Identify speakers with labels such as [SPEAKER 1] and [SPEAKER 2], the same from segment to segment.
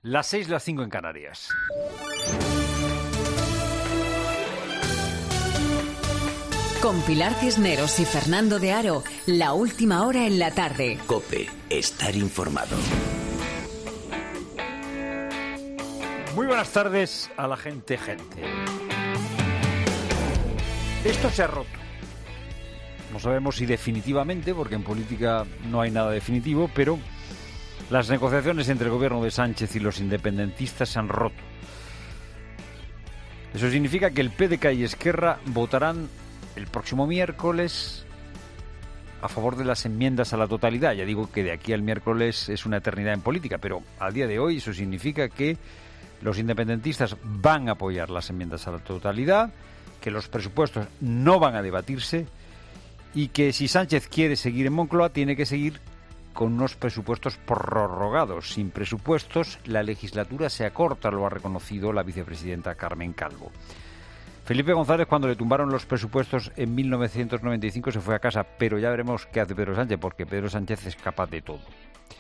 [SPEAKER 1] Las 6, las 5 en Canarias.
[SPEAKER 2] Con Pilar Cisneros y Fernando de Aro, la última hora en la tarde.
[SPEAKER 3] COPE, estar informado.
[SPEAKER 1] Muy buenas tardes a la gente. Esto se ha roto. No sabemos si definitivamente, porque en política no hay nada definitivo, pero las negociaciones entre el gobierno de Sánchez y los independentistas se han roto. Eso significa que el PDK y Esquerra votarán el próximo miércoles a favor de las enmiendas a la totalidad. Ya digo que de aquí al miércoles es una eternidad en política, pero a día de hoy eso significa que los independentistas van a apoyar las enmiendas a la totalidad, que los presupuestos no van a debatirse y que si Sánchez quiere seguir en Moncloa tiene que seguir con unos presupuestos prorrogados. Sin presupuestos la legislatura se acorta, lo ha reconocido la vicepresidenta Carmen Calvo. Felipe González, cuando le tumbaron los presupuestos en 1995, se fue a casa, pero ya veremos qué hace Pedro Sánchez, porque Pedro Sánchez es capaz de todo.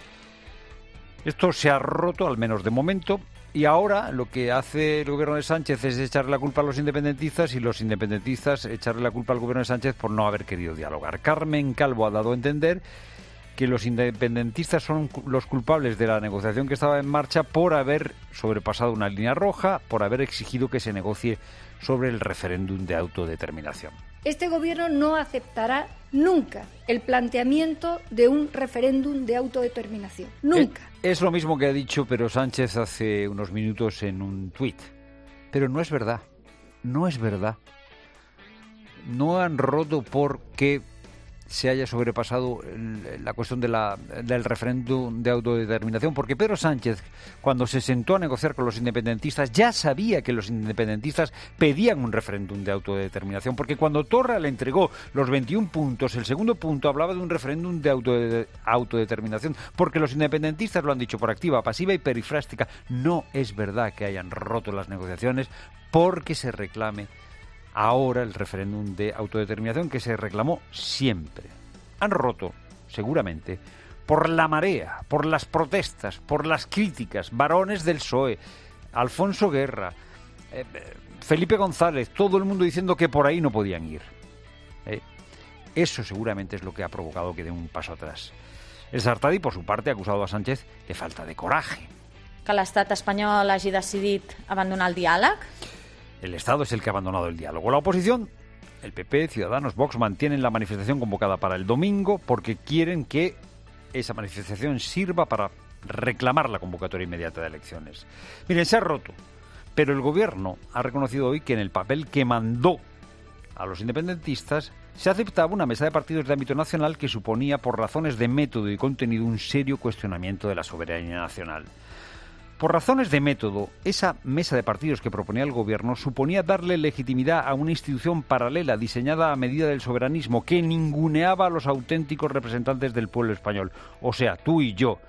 [SPEAKER 1] Esto se ha roto, al menos de momento, y ahora lo que hace el gobierno de Sánchez es echarle la culpa a los independentistas y los independentistas echarle la culpa al gobierno de Sánchez por no haber querido dialogar. Carmen Calvo ha dado a entender que los independentistas son los culpables de la negociación que estaba en marcha por haber sobrepasado una línea roja, por haber exigido que se negocie sobre el referéndum de autodeterminación.
[SPEAKER 4] Este gobierno no aceptará nunca el planteamiento de un referéndum de autodeterminación. Nunca.
[SPEAKER 1] Es lo mismo que ha dicho Pedro Sánchez hace unos minutos en un tuit. Pero no es verdad. No es verdad. No han roto porque se haya sobrepasado la cuestión del referéndum de autodeterminación, porque Pedro Sánchez, cuando se sentó a negociar con los independentistas, ya sabía que los independentistas pedían un referéndum de autodeterminación, porque cuando Torra le entregó los 21 puntos, el segundo punto hablaba de un referéndum de autodeterminación, porque los independentistas lo han dicho por activa, pasiva y perifrástica. No es verdad que hayan roto las negociaciones porque se reclame ahora el referéndum de autodeterminación que se reclamó siempre. Han roto, seguramente, por la marea, por las protestas, por las críticas, varones del PSOE, Alfonso Guerra, Felipe González, todo el mundo diciendo que por ahí no podían ir. Eso seguramente es lo que ha provocado que dé un paso atrás. El Sartadi, por su parte, ha acusado a Sánchez de falta de coraje.
[SPEAKER 5] Que l'Estat espanyol hagi decidit abandonar el diàleg?
[SPEAKER 1] El Estado es el que ha abandonado el diálogo. La oposición, el PP, Ciudadanos, Vox, mantienen la manifestación convocada para el domingo porque quieren que esa manifestación sirva para reclamar la convocatoria inmediata de elecciones. Miren, se ha roto, pero el gobierno ha reconocido hoy que en el papel que mandó a los independentistas se aceptaba una mesa de partidos de ámbito nacional que suponía, por razones de método y contenido, un serio cuestionamiento de la soberanía nacional. Por razones de método, esa mesa de partidos que proponía el gobierno suponía darle legitimidad a una institución paralela diseñada a medida del soberanismo que ninguneaba a los auténticos representantes del pueblo español, o sea, tú y yo.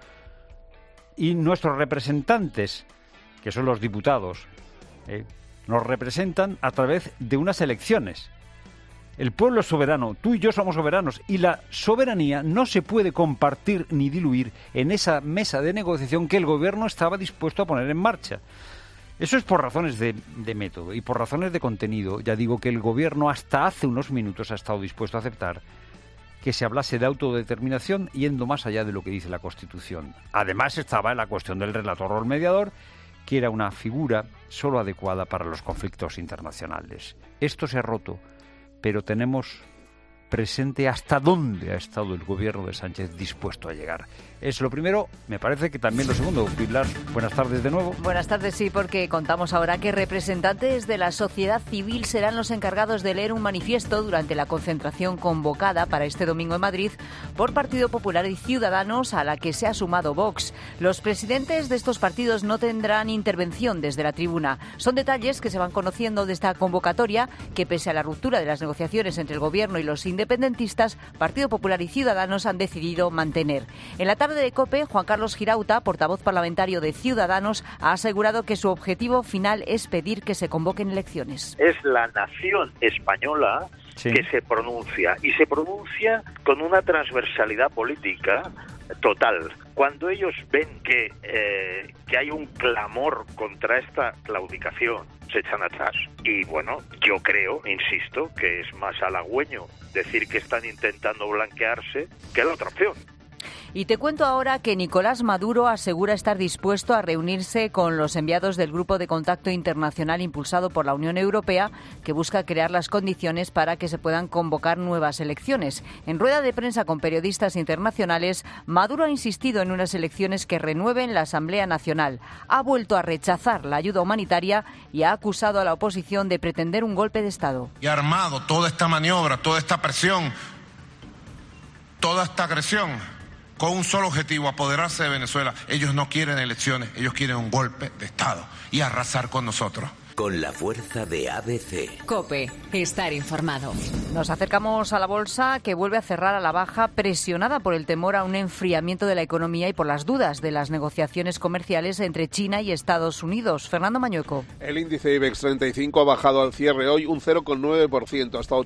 [SPEAKER 1] Y nuestros representantes, que son los diputados, nos representan a través de unas elecciones. El pueblo es soberano, tú y yo somos soberanos, y la soberanía no se puede compartir ni diluir en esa mesa de negociación que el gobierno estaba dispuesto a poner en marcha. Eso es por razones de método y por razones de contenido. Ya digo que el gobierno hasta hace unos minutos ha estado dispuesto a aceptar que se hablase de autodeterminación yendo más allá de lo que dice la Constitución. Además estaba la cuestión del relator o el mediador, que era una figura solo adecuada para los conflictos internacionales. Esto se ha roto, pero tenemos presente hasta dónde ha estado el gobierno de Sánchez dispuesto a llegar. Es lo primero, me parece que también lo segundo. Pilar, buenas tardes de nuevo.
[SPEAKER 6] Buenas tardes, sí, porque contamos ahora que representantes de la sociedad civil serán los encargados de leer un manifiesto durante la concentración convocada para este domingo en Madrid por Partido Popular y Ciudadanos, a la que se ha sumado Vox. Los presidentes de estos partidos no tendrán intervención desde la tribuna. Son detalles que se van conociendo de esta convocatoria que, pese a la ruptura de las negociaciones entre el gobierno y los independentistas, Partido Popular y Ciudadanos han decidido mantener. En la tarde de COPE, Juan Carlos Girauta, portavoz parlamentario de Ciudadanos, ha asegurado que su objetivo final es pedir que se convoquen elecciones.
[SPEAKER 7] Es la nación española que se pronuncia, y se pronuncia con una transversalidad política total. Cuando ellos ven que hay un clamor contra esta claudicación, se echan atrás. Y bueno, yo creo, insisto, que es más halagüeño decir que están intentando blanquearse que la otra opción.
[SPEAKER 6] Y te cuento ahora que Nicolás Maduro asegura estar dispuesto a reunirse con los enviados del Grupo de Contacto Internacional impulsado por la Unión Europea, que busca crear las condiciones para que se puedan convocar nuevas elecciones. En rueda de prensa con periodistas internacionales, Maduro ha insistido en unas elecciones que renueven la Asamblea Nacional. Ha vuelto a rechazar la ayuda humanitaria y ha acusado a la oposición de pretender un golpe de Estado.
[SPEAKER 8] Y ha armado toda esta maniobra, toda esta presión, toda esta agresión, con un solo objetivo: apoderarse de Venezuela. Ellos no quieren elecciones, ellos quieren un golpe de Estado y arrasar con nosotros.
[SPEAKER 3] Con la fuerza de ABC.
[SPEAKER 2] COPE, estar informado.
[SPEAKER 6] Nos acercamos a la bolsa, que vuelve a cerrar a la baja, presionada por el temor a un enfriamiento de la economía y por las dudas de las negociaciones comerciales entre China y Estados Unidos. Fernando Mañueco.
[SPEAKER 9] El índice IBEX 35 ha bajado al cierre hoy un 0,9%, hasta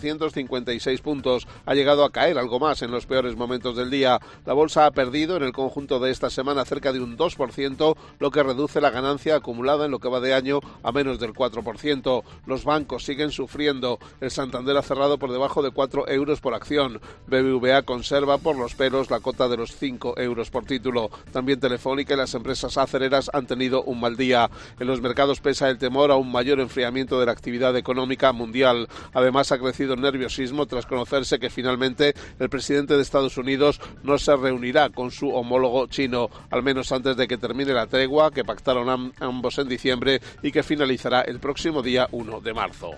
[SPEAKER 9] 8.856 puntos. Ha llegado a caer algo más en los peores momentos del día. La bolsa ha perdido en el conjunto de esta semana cerca de un 2%, lo que reduce la ganancia acumulada en lo que va de año a menos del 4%. Los bancos siguen sufriendo. El Santander ha cerrado por debajo de 4 euros por acción. BBVA conserva por los pelos la cota de los 5 euros por título. También Telefónica y las empresas acereras han tenido un mal día. En los mercados pesa el temor a un mayor enfriamiento de la actividad económica mundial. Además, ha crecido el nerviosismo tras conocerse que finalmente el presidente de Estados Unidos no se reunirá con su homólogo chino, al menos antes de que termine la tregua que pactaron ambos en diciembre y que finalizará el próximo día 1 de marzo.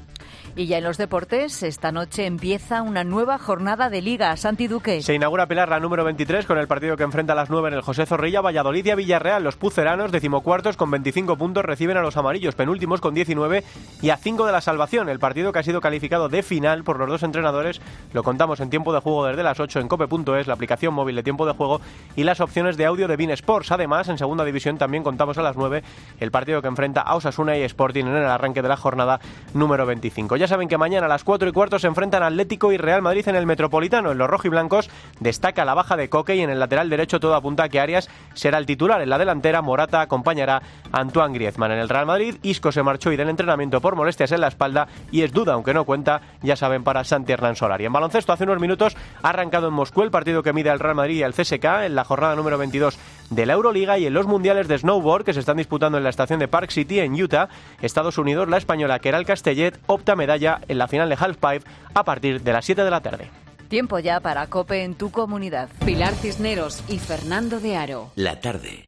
[SPEAKER 6] Y ya en los deportes, esta noche empieza una nueva jornada de Liga. Santi Duque.
[SPEAKER 10] Se inaugura, Pilar, la número 23 con el partido que enfrenta a las 9 en el José Zorrilla. Valladolid y a Villarreal. Los puceranos, decimocuartos con 25 puntos, reciben a los amarillos, penúltimos con 19 y a 5 de la salvación. El partido, que ha sido calificado de final por los dos entrenadores, lo contamos en tiempo de juego desde las 8 en cope.es, la aplicación móvil de tiempo de juego y las opciones de audio de beIN Sports. Además, en segunda división también contamos a las 9 el partido que enfrenta a Osasuna y Sporting en el arranque de la jornada número 25. Ya saben que mañana a las 4:15 se enfrentan Atlético y Real Madrid en el Metropolitano. En los rojiblancos destaca la baja de Coque y en el lateral derecho todo apunta a que Arias será el titular. En la delantera, Morata acompañará a Antoine Griezmann. En el Real Madrid, Isco se marchó hoy del entrenamiento por molestias en la espalda y es duda, aunque no cuenta, ya saben, para Santi Hernán Solari. En baloncesto, hace unos minutos ha arrancado en Moscú el partido que mide al Real Madrid y al CSKA en la jornada número 22 de la Euroliga, y en los mundiales de snowboard que se están disputando en la estación de Park City en Utah, Estados Unidos, la española Queralt Castellet opta medalla en la final de halfpipe a partir de las 7 de la tarde.
[SPEAKER 6] Tiempo ya para COPE en tu comunidad.
[SPEAKER 2] Pilar Cisneros y Fernando de Aro.
[SPEAKER 3] La tarde.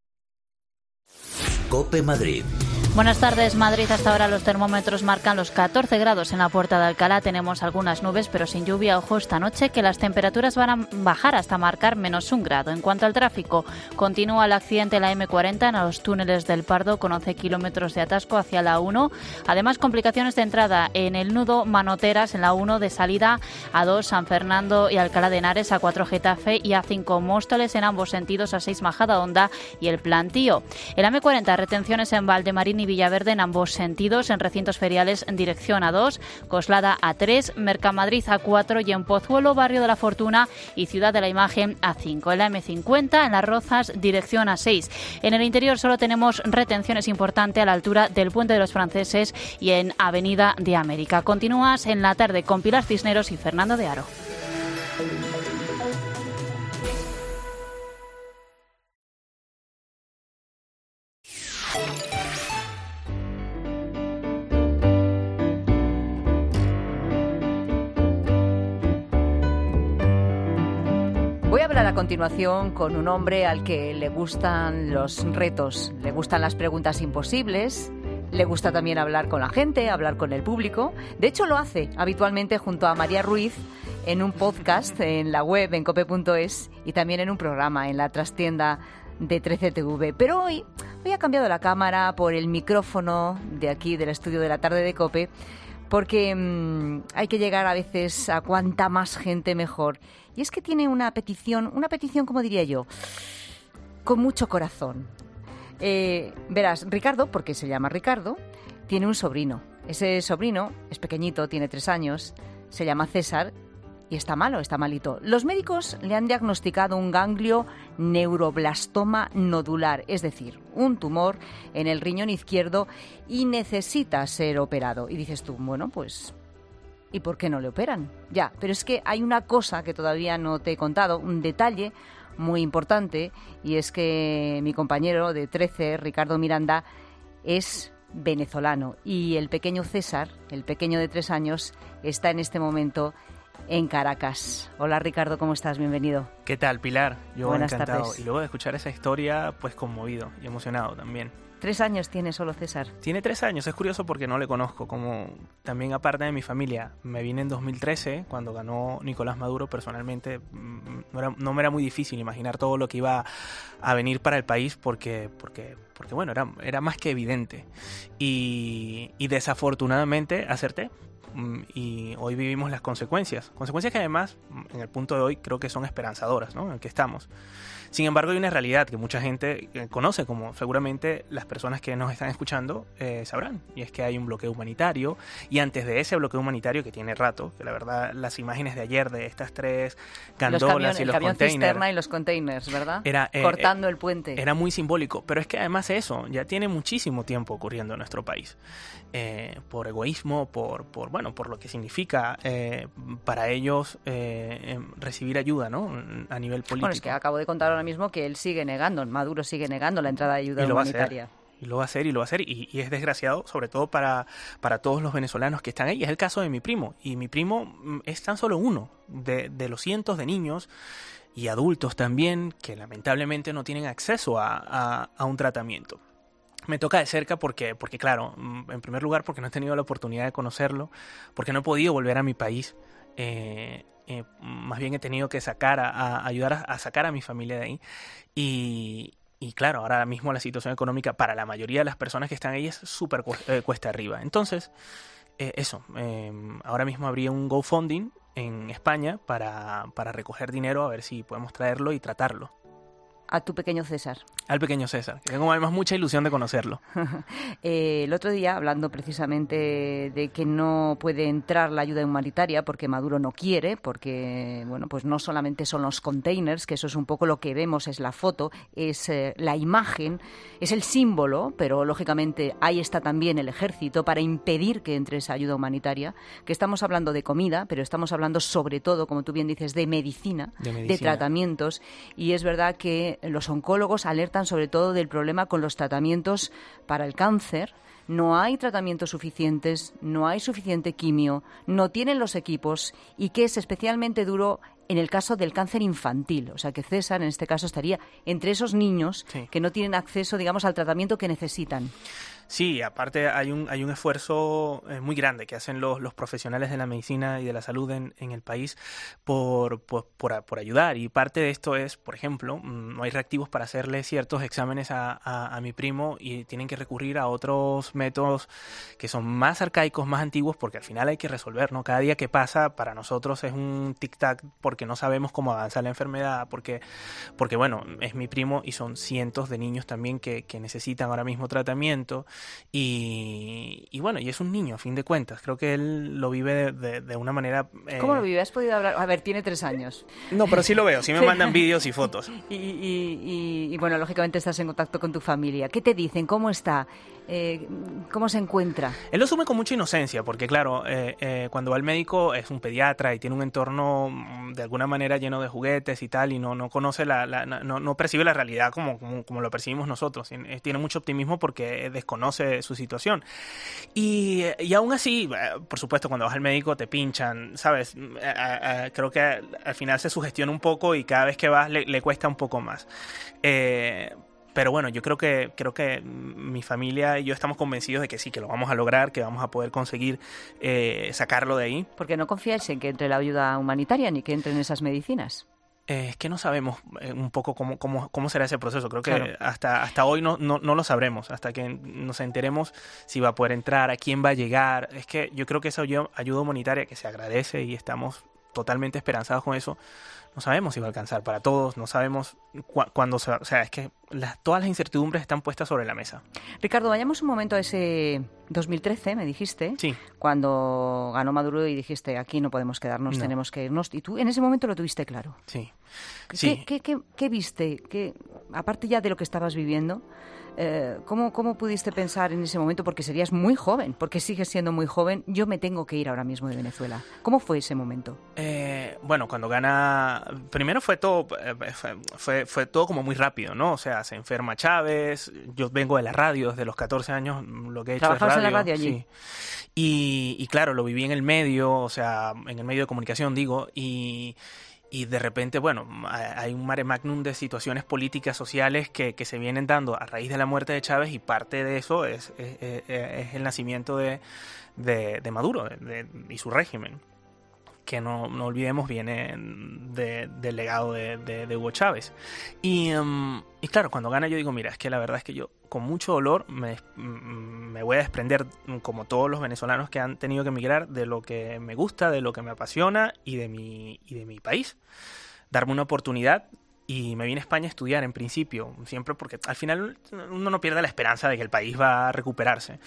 [SPEAKER 3] COPE Madrid.
[SPEAKER 5] Buenas tardes, Madrid. Hasta ahora los termómetros marcan los 14 grados en la Puerta de Alcalá. Tenemos algunas nubes, pero sin lluvia. Ojo esta noche, que las temperaturas van a bajar hasta marcar menos 1 grado. En cuanto al tráfico, continúa el accidente en la M40 en los túneles del Pardo, con 11 kilómetros de atasco hacia la 1. Además, complicaciones de entrada en el nudo Manoteras en la 1, de salida a 2 San Fernando y Alcalá de Henares, a 4 Getafe y a 5 Móstoles en ambos sentidos, a 6 Majadahonda y el Plantío. En la M40, retenciones en Valdemarín y Villaverde en ambos sentidos, en recintos feriales en dirección a 2, Coslada a 3, Mercamadrid a 4 y en Pozuelo, Barrio de la Fortuna y Ciudad de la Imagen a 5. En la M50, en Las Rozas, dirección a 6. En el interior solo tenemos retenciones importantes a la altura del Puente de los Franceses y en Avenida de América. Continúas en la tarde con Pilar Cisneros y Fernando de Aro.
[SPEAKER 6] Voy a hablar a continuación con un hombre al que le gustan los retos, le gustan las preguntas imposibles, le gusta también hablar con la gente, hablar con el público. De hecho, lo hace habitualmente junto a María Ruiz en un podcast en la web, en cope.es, y también en un programa en la trastienda de 13TV. Pero hoy ha cambiado la cámara por el micrófono de aquí, del estudio de la tarde de COPE, porque hay que llegar a veces a cuanta más gente mejor. Y es que tiene una petición, como diría yo, con mucho corazón. Verás, Ricardo, porque se llama Ricardo, tiene un sobrino. Ese sobrino es pequeñito, tiene 3 años, se llama César y está malo, está malito. Los médicos le han diagnosticado un ganglio neuroblastoma nodular, es decir, un tumor en el riñón izquierdo y necesita ser operado. Y dices tú, bueno, pues, ¿y por qué no le operan? Ya, pero es que hay una cosa que todavía no te he contado, un detalle muy importante, y es que mi compañero de 13, Ricardo Miranda, es venezolano y el pequeño César, el pequeño de 3 años, está en este momento en Caracas. Hola Ricardo, ¿cómo estás? Bienvenido.
[SPEAKER 11] ¿Qué tal, Pilar? Yo
[SPEAKER 6] Buenas
[SPEAKER 11] encantado.
[SPEAKER 6] tardes.
[SPEAKER 11] Y luego de escuchar esa historia, pues conmovido y emocionado también.
[SPEAKER 6] 3 años tiene solo César.
[SPEAKER 11] Tiene 3 años, es curioso porque no le conozco, como también aparte de mi familia. Me vine en 2013, cuando ganó Nicolás Maduro. Personalmente no me era muy difícil imaginar todo lo que iba a venir para el país porque bueno, era más que evidente. Y desafortunadamente acerté. Y hoy vivimos las consecuencias que además en el punto de hoy creo que son esperanzadoras, ¿no? En el que estamos. Sin embargo, hay una realidad que mucha gente conoce, como seguramente las personas que nos están escuchando sabrán, y es que hay un bloqueo humanitario, y antes de ese bloqueo humanitario, que tiene rato, que la verdad las imágenes de ayer de estas 3 gandolas y los
[SPEAKER 6] el camión
[SPEAKER 11] containers,
[SPEAKER 6] cisterna y los containers, ¿verdad? Cortando el puente.
[SPEAKER 11] Era muy simbólico, pero es que además eso ya tiene muchísimo tiempo ocurriendo en nuestro país. Por egoísmo, por lo que significa para ellos recibir ayuda, ¿no? A nivel político.
[SPEAKER 6] Bueno, es que acabo de contar ahora mismo que él sigue negando, Maduro sigue negando la entrada de ayuda humanitaria.
[SPEAKER 11] Y lo va a hacer, y es desgraciado, sobre todo para todos los venezolanos que están ahí. Es el caso de mi primo, y mi primo es tan solo uno de los cientos de niños y adultos también que lamentablemente no tienen acceso a un tratamiento. Me toca de cerca porque, claro, en primer lugar porque no he tenido la oportunidad de conocerlo, porque no he podido volver a mi país. Más bien he tenido que ayudar a sacar a mi familia de ahí. Y claro, ahora mismo la situación económica para la mayoría de las personas que están ahí es súper cuesta arriba. Entonces, ahora mismo habría un GoFundMe en España para recoger dinero, a ver si podemos traerlo y tratarlo.
[SPEAKER 6] A tu pequeño César.
[SPEAKER 11] Al pequeño César, que tengo además mucha ilusión de conocerlo.
[SPEAKER 6] El otro día, hablando precisamente de que no puede entrar la ayuda humanitaria porque Maduro no quiere, porque bueno, pues no solamente son los containers, que eso es un poco lo que vemos, es la foto, es la imagen, es el símbolo, pero lógicamente ahí está también el ejército para impedir que entre esa ayuda humanitaria, que estamos hablando de comida, pero estamos hablando sobre todo, como tú bien dices, de medicina, de tratamientos, y es verdad que los oncólogos alertan sobre todo del problema con los tratamientos para el cáncer. No hay tratamientos suficientes, no hay suficiente quimio, no tienen los equipos, y que es especialmente duro en el caso del cáncer infantil. O sea que César en este caso estaría entre esos niños que no tienen acceso, digamos, al tratamiento que necesitan.
[SPEAKER 11] Sí, aparte hay un esfuerzo muy grande que hacen los profesionales de la medicina y de la salud en el país por ayudar, y parte de esto es, por ejemplo, no hay reactivos para hacerle ciertos exámenes a mi primo y tienen que recurrir a otros métodos que son más arcaicos, más antiguos, porque al final hay que resolver, ¿no? Cada día que pasa para nosotros es un tic-tac porque no sabemos cómo avanza la enfermedad, porque bueno, es mi primo y son cientos de niños también que necesitan ahora mismo tratamiento. Y bueno, y es un niño a fin de cuentas, creo que él lo vive de una manera...
[SPEAKER 6] ¿Cómo lo vive? ¿Has podido hablar? A ver, tiene 3 años.
[SPEAKER 11] No, pero sí lo veo, sí me mandan vídeos y fotos.
[SPEAKER 6] Y bueno, lógicamente estás en contacto con tu familia. ¿Qué te dicen? ¿Cómo está? ¿Cómo se encuentra?
[SPEAKER 11] Él lo asume con mucha inocencia, porque claro, cuando va al médico es un pediatra y tiene un entorno de alguna manera lleno de juguetes y tal, y no conoce no percibe la realidad como lo percibimos nosotros. Tiene mucho optimismo porque desconoce su situación. Y aún así, por supuesto, cuando vas al médico te pinchan, ¿sabes? Creo que al final se sugestiona un poco y cada vez que vas le cuesta un poco más. Pero bueno, yo creo que mi familia y yo estamos convencidos de que sí, que lo vamos a lograr, que vamos a poder conseguir sacarlo de ahí.
[SPEAKER 6] Porque no confiáis en que entre la ayuda humanitaria ni que entren esas medicinas.
[SPEAKER 11] Es que no sabemos un poco cómo será ese proceso. Creo que hasta hoy no lo sabremos, hasta que nos enteremos si va a poder entrar, a quién va a llegar. Es que yo creo que esa ayuda humanitaria, que se agradece y estamos totalmente esperanzados con eso, no sabemos si va a alcanzar para todos, no sabemos cuándo se va. O sea, es que todas las incertidumbres están puestas sobre la mesa.
[SPEAKER 6] Ricardo, vayamos un momento a ese 2013, me dijiste,
[SPEAKER 11] sí,
[SPEAKER 6] cuando ganó Maduro y dijiste, aquí no podemos quedarnos, tenemos que irnos. Y tú en ese momento lo tuviste claro.
[SPEAKER 11] Sí.
[SPEAKER 6] ¿Qué viste? Aparte ya de lo que estabas viviendo, ¿cómo pudiste pensar en ese momento? Porque serías muy joven, porque sigues siendo muy joven. Yo me tengo que ir ahora mismo de Venezuela. ¿Cómo fue ese momento?
[SPEAKER 11] Bueno, cuando gana... Primero fue todo fue todo como muy rápido, ¿no? O sea, se enferma Chávez, yo vengo de la radio desde los 14 años, lo que he hecho es radio.
[SPEAKER 6] ¿Trabajabas en la radio allí?
[SPEAKER 11] Sí. Y claro, lo viví en el medio, o sea, en el medio de comunicación, digo, y de repente, bueno, hay un mare magnum de situaciones políticas, sociales que se vienen dando a raíz de la muerte de Chávez, y parte de eso es el nacimiento de Maduro y su régimen, que no olvidemos viene del legado de Hugo Chávez. Y claro, cuando gana yo digo, mira, es que la verdad es que yo con mucho dolor me voy a desprender, como todos los venezolanos que han tenido que emigrar, de lo que me gusta, de lo que me apasiona y de mi país. Darme una oportunidad. Y me vine a España a estudiar en principio, siempre porque al final uno no pierde la esperanza de que el país va a recuperarse.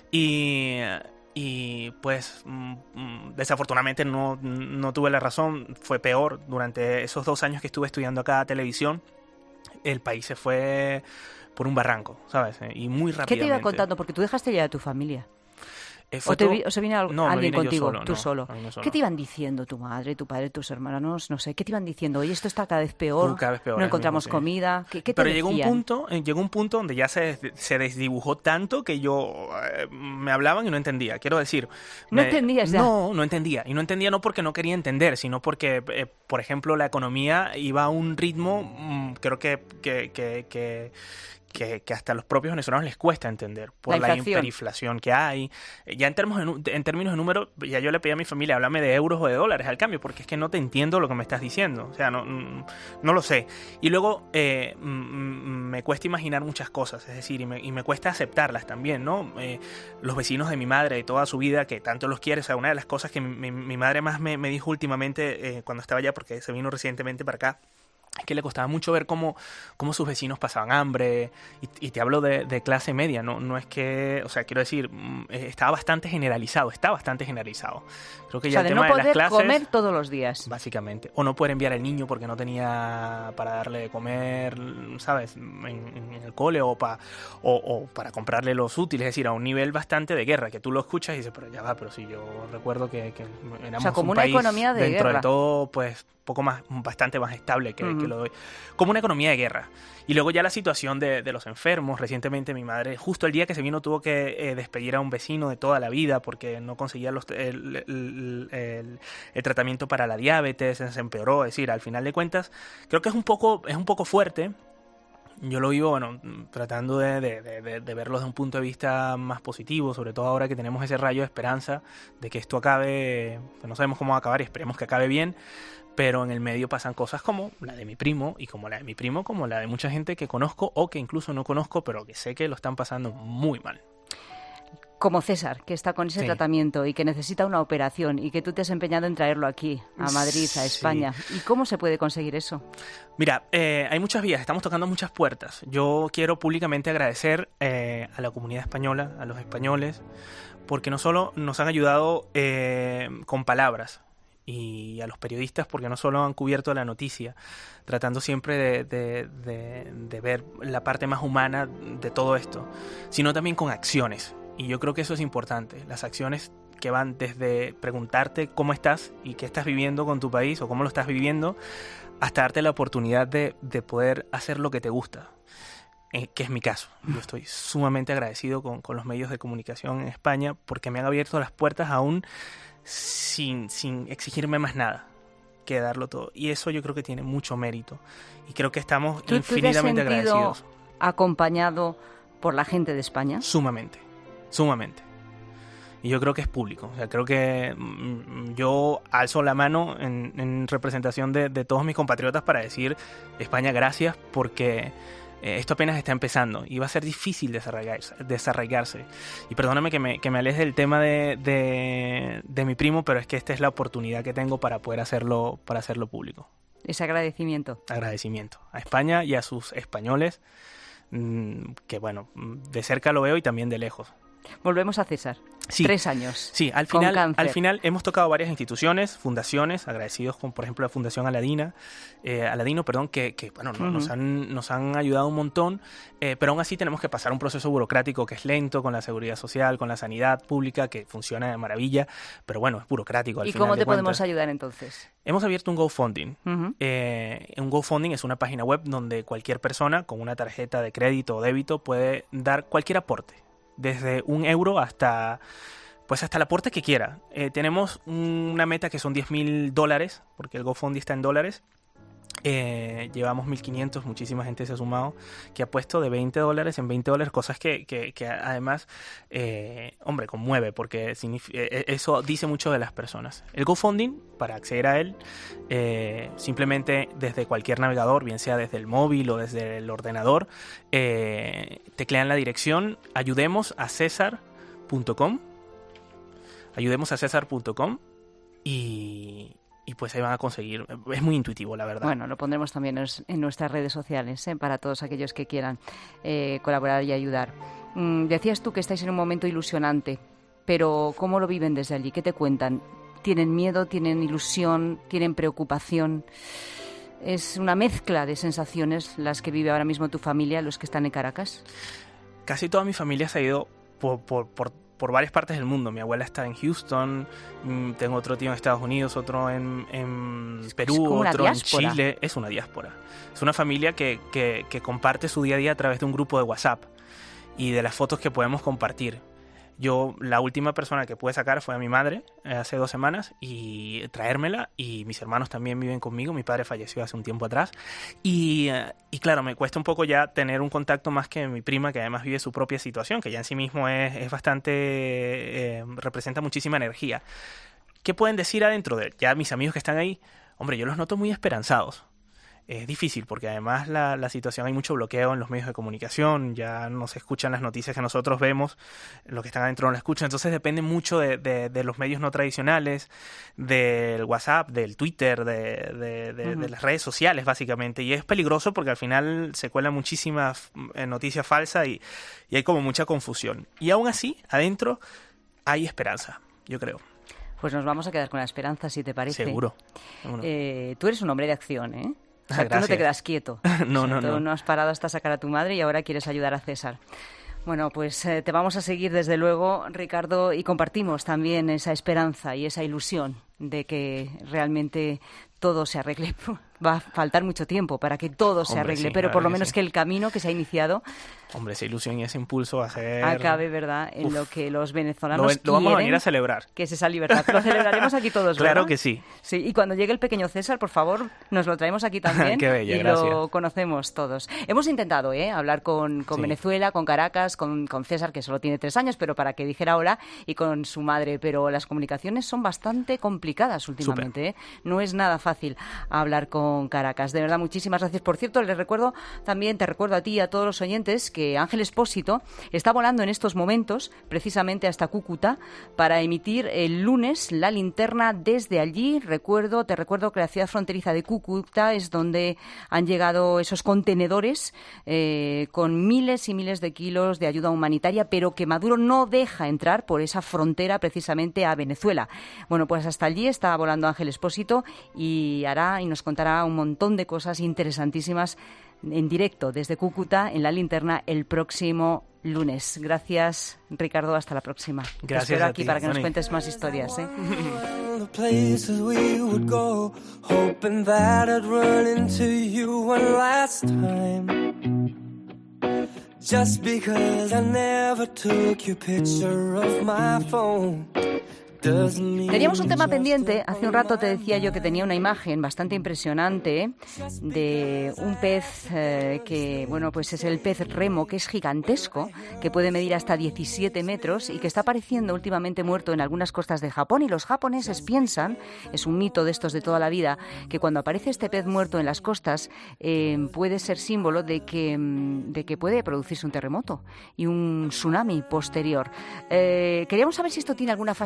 [SPEAKER 11] Y pues desafortunadamente no tuve la razón, fue peor. Durante esos 2 años que estuve estudiando acá televisión, el país se fue por un barranco, ¿sabes? Y muy rápidamente.
[SPEAKER 6] ¿Qué te iba contando? Porque tú dejaste ya a tu familia. ¿O se vino alguien contigo? Tú solo. ¿Qué te iban diciendo tu madre, tu padre, tus hermanos? No sé, ¿qué te iban diciendo? Oye, esto está cada vez peor,
[SPEAKER 11] cada vez peor,
[SPEAKER 6] no encontramos comida. ¿Qué te
[SPEAKER 11] Pero
[SPEAKER 6] decían?
[SPEAKER 11] llegó un punto donde ya se desdibujó tanto que yo me hablaban y no entendía. Quiero decir...
[SPEAKER 6] ¿No entendías ya?
[SPEAKER 11] No entendía. Y no entendía no porque no quería entender, sino porque, por ejemplo, la economía iba a un ritmo, creo que hasta a los propios venezolanos les cuesta entender por la hiperinflación que hay. Ya en términos de número, ya yo le pedí a mi familia, háblame de euros o de dólares al cambio, porque es que no te entiendo lo que me estás diciendo. O sea, no lo sé. Y luego me cuesta imaginar muchas cosas, es decir, y me cuesta aceptarlas también, ¿no? Los vecinos de mi madre de toda su vida, que tanto los quiere, o sea, una de las cosas que mi madre más me dijo últimamente cuando estaba allá, porque se vino recientemente para acá, que le costaba mucho ver cómo sus vecinos pasaban hambre, y te hablo de clase media, no es que, o sea, quiero decir, está bastante generalizado. Creo que ya el tema de las clases,
[SPEAKER 6] de no poder comer todos los días,
[SPEAKER 11] básicamente, o no poder enviar al niño porque no tenía para darle de comer, ¿sabes?, en el cole, o para comprarle los útiles, es decir, a un nivel bastante de guerra, que tú lo escuchas y dices, pero ya va, pero si yo recuerdo que éramos, o sea, como un país, una economía de dentro guerra, de todo, pues bastante más estable que lo doy, como una economía de guerra. Y luego ya la situación de los enfermos. Recientemente mi madre, justo el día que se vino, tuvo que despedir a un vecino de toda la vida porque no conseguía el tratamiento para la diabetes, se empeoró. Es decir, al final de cuentas, creo que es un poco fuerte. Yo lo vivo, bueno, tratando de verlo desde un punto de vista más positivo, sobre todo ahora que tenemos ese rayo de esperanza de que esto acabe, pues no sabemos cómo va a acabar y esperemos que acabe bien, pero en el medio pasan cosas como la de mi primo, y como la de mi primo, como la de mucha gente que conozco o que incluso no conozco, pero que sé que lo están pasando muy mal.
[SPEAKER 6] Como César, que está con ese tratamiento y que necesita una operación, y que tú te has empeñado en traerlo aquí, a Madrid, a España. ¿Y cómo se puede conseguir eso?
[SPEAKER 11] Mira, hay muchas vías, estamos tocando muchas puertas. Yo quiero públicamente agradecer a la comunidad española, a los españoles, porque no solo nos han ayudado con palabras, y a los periodistas porque no solo han cubierto la noticia, tratando siempre de ver la parte más humana de todo esto, sino también con acciones. Y yo creo que eso es importante, las acciones que van desde preguntarte cómo estás y qué estás viviendo con tu país o cómo lo estás viviendo, hasta darte la oportunidad de poder hacer lo que te gusta, que es mi caso. Yo estoy sumamente agradecido con los medios de comunicación en España porque me han abierto las puertas aún sin exigirme más nada que darlo todo. Y eso yo creo que tiene mucho mérito. Y creo que estamos infinitamente agradecidos.
[SPEAKER 6] ¿Acompañado por la gente de España?
[SPEAKER 11] Sumamente. Y yo creo que es público. O sea, creo que yo alzo la mano en representación de todos mis compatriotas para decir, España, gracias, porque esto apenas está empezando y va a ser difícil desarraigarse. Y perdóname que me aleje del tema de mi primo, pero es que esta es la oportunidad que tengo para poder hacerlo público.
[SPEAKER 6] ese agradecimiento.
[SPEAKER 11] Agradecimiento a España y a sus españoles, que bueno, de cerca lo veo y también de lejos.
[SPEAKER 6] Volvemos a César.
[SPEAKER 11] Sí.
[SPEAKER 6] 3 años.
[SPEAKER 11] Sí, al final hemos tocado varias instituciones, fundaciones, agradecidos con, por ejemplo, la Fundación Aladino, que bueno, nos han ayudado un montón, pero aún así tenemos que pasar un proceso burocrático que es lento, con la seguridad social, con la sanidad pública, que funciona de maravilla, pero bueno, es burocrático al final.
[SPEAKER 6] ¿Y cómo te podemos ayudar entonces?
[SPEAKER 11] Hemos abierto un GoFunding. Un GoFunding es una página web donde cualquier persona con una tarjeta de crédito o débito puede dar cualquier aporte, desde €1 hasta el aporte que quiera. Tenemos una meta que son $10,000, porque el GoFundMe está en dólares. Llevamos 1.500, muchísima gente se ha sumado, que ha puesto de $20 en $20, cosas que además, conmueve, porque eso dice mucho de las personas. El GoFundMe, para acceder a él, simplemente desde cualquier navegador, bien sea desde el móvil o desde el ordenador, teclean la dirección ayudemosacesar.com y pues ahí van a conseguir. Es muy intuitivo, la verdad.
[SPEAKER 6] Bueno, lo pondremos también en nuestras redes sociales, para todos aquellos que quieran colaborar y ayudar. Decías tú que estáis en un momento ilusionante, pero ¿cómo lo viven desde allí? ¿Qué te cuentan? ¿Tienen miedo? ¿Tienen ilusión? ¿Tienen preocupación? ¿Es una mezcla de sensaciones las que vive ahora mismo tu familia, los que están en Caracas?
[SPEAKER 11] Casi toda mi familia se ha ido por varias partes del mundo. Mi abuela está en Houston, tengo otro tío en Estados Unidos, otro en Perú, otro en Chile. Es una diáspora. Es una familia que comparte su día a día a través de un grupo de WhatsApp y de las fotos que podemos compartir. La última persona que pude sacar fue a mi madre hace 2 semanas y traérmela, y mis hermanos también viven conmigo. Mi padre falleció hace un tiempo atrás y claro, me cuesta un poco ya tener un contacto más que mi prima, que además vive su propia situación, que ya en sí mismo es bastante, representa muchísima energía. ¿Qué pueden decir adentro de ya mis amigos que están ahí? Hombre, yo los noto muy esperanzados. Es difícil porque además la situación, hay mucho bloqueo en los medios de comunicación, ya no se escuchan las noticias que nosotros vemos, los que están adentro no las escuchan, entonces depende mucho de los medios no tradicionales, del WhatsApp, del Twitter, de las redes sociales básicamente, y es peligroso porque al final se cuelan muchísimas noticias falsas y hay como mucha confusión. Y aún así, adentro hay esperanza, yo creo.
[SPEAKER 6] Pues nos vamos a quedar con la esperanza, si te parece.
[SPEAKER 11] Seguro.
[SPEAKER 6] Tú eres un hombre de acción, ¿eh? O sea, tú no te quedas quieto.
[SPEAKER 11] No.
[SPEAKER 6] Tú no has parado hasta sacar a tu madre y ahora quieres ayudar a César. Bueno, pues te vamos a seguir desde luego, Ricardo, y compartimos también esa esperanza y esa ilusión de que realmente todo se arregle. Va a faltar mucho tiempo para que todo se arregle, pero por lo menos que el camino que se ha iniciado...
[SPEAKER 11] Hombre, esa ilusión y ese impulso a hacer...
[SPEAKER 6] acabe, ¿verdad?, en lo que los venezolanos
[SPEAKER 11] lo vamos a venir a celebrar.
[SPEAKER 6] Que es esa libertad. Lo celebraremos aquí todos, ¿verdad?
[SPEAKER 11] Claro que sí.
[SPEAKER 6] Sí, y cuando llegue el pequeño César, por favor, nos lo traemos aquí también.
[SPEAKER 11] Qué bella,
[SPEAKER 6] y
[SPEAKER 11] gracias.
[SPEAKER 6] Lo conocemos todos. Hemos intentado hablar con Venezuela, con Caracas, con César, que solo tiene 3 años, pero para que dijera hola, y con su madre. Pero las comunicaciones son bastante complicadas últimamente. No es nada fácil hablar con Caracas. De verdad, muchísimas gracias. Por cierto, te recuerdo a ti y a todos los oyentes que Ángel Expósito está volando en estos momentos precisamente hasta Cúcuta para emitir el lunes la linterna desde allí. Te recuerdo que la ciudad fronteriza de Cúcuta es donde han llegado esos contenedores con miles y miles de kilos de ayuda humanitaria, pero que Maduro no deja entrar por esa frontera precisamente a Venezuela. Bueno, pues hasta allí está volando Ángel Expósito y nos contará un montón de cosas interesantísimas en directo desde Cúcuta en la linterna el próximo lunes. Gracias, Ricardo. Hasta la próxima.
[SPEAKER 11] Gracias.
[SPEAKER 6] Te espero aquí
[SPEAKER 11] a ti,
[SPEAKER 6] para que nos
[SPEAKER 11] Moni.
[SPEAKER 6] cuentes más historias. Teníamos un tema pendiente. Hace un rato te decía yo que tenía una imagen bastante impresionante de un pez que, bueno, pues es el pez remo, que es gigantesco, que puede medir hasta 17 metros y que está apareciendo últimamente muerto en algunas costas de Japón. Y los japoneses piensan, es un mito de estos de toda la vida, que cuando aparece este pez muerto en las costas puede ser símbolo de que puede producirse un terremoto y un tsunami posterior. Queríamos saber si esto tiene alguna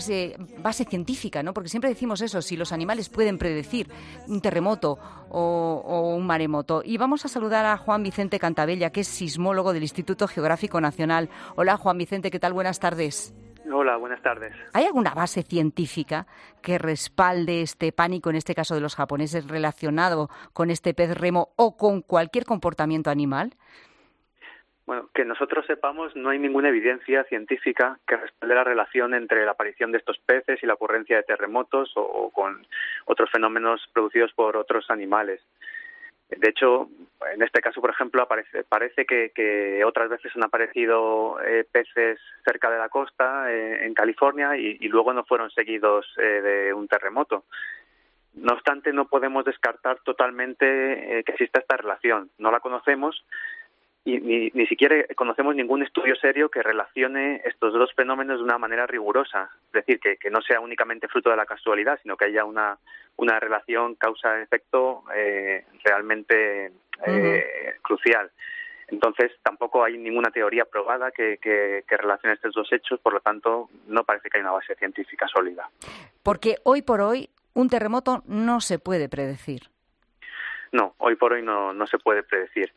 [SPEAKER 6] base científica, ¿no? Porque siempre decimos eso, si los animales pueden predecir un terremoto o un maremoto. Y vamos a saludar a Juan Vicente Cantabella, que es sismólogo del Instituto Geográfico Nacional. Hola, Juan Vicente, ¿qué tal? Buenas tardes.
[SPEAKER 12] Hola, buenas tardes.
[SPEAKER 6] ¿Hay alguna base científica que respalde este pánico, en este caso de los japoneses, relacionado con este pez remo o con cualquier comportamiento animal?
[SPEAKER 12] Bueno, que nosotros sepamos, no hay ninguna evidencia científica que respalde la relación entre la aparición de estos peces y la ocurrencia de terremotos o con otros fenómenos producidos por otros animales. De hecho, en este caso, por ejemplo, parece que otras veces han aparecido peces cerca de la costa, en California, y luego no fueron seguidos de un terremoto. No obstante, no podemos descartar totalmente que exista esta relación. No la conocemos y ni siquiera conocemos ningún estudio serio que relacione estos dos fenómenos de una manera rigurosa. Es decir, que no sea únicamente fruto de la casualidad, sino que haya una relación causa-efecto realmente crucial. Entonces, tampoco hay ninguna teoría probada que relacione estos dos hechos, por lo tanto, no parece que haya una base científica sólida.
[SPEAKER 6] Porque hoy por hoy un terremoto no se puede predecir.
[SPEAKER 12] No, hoy por hoy no se puede predecir.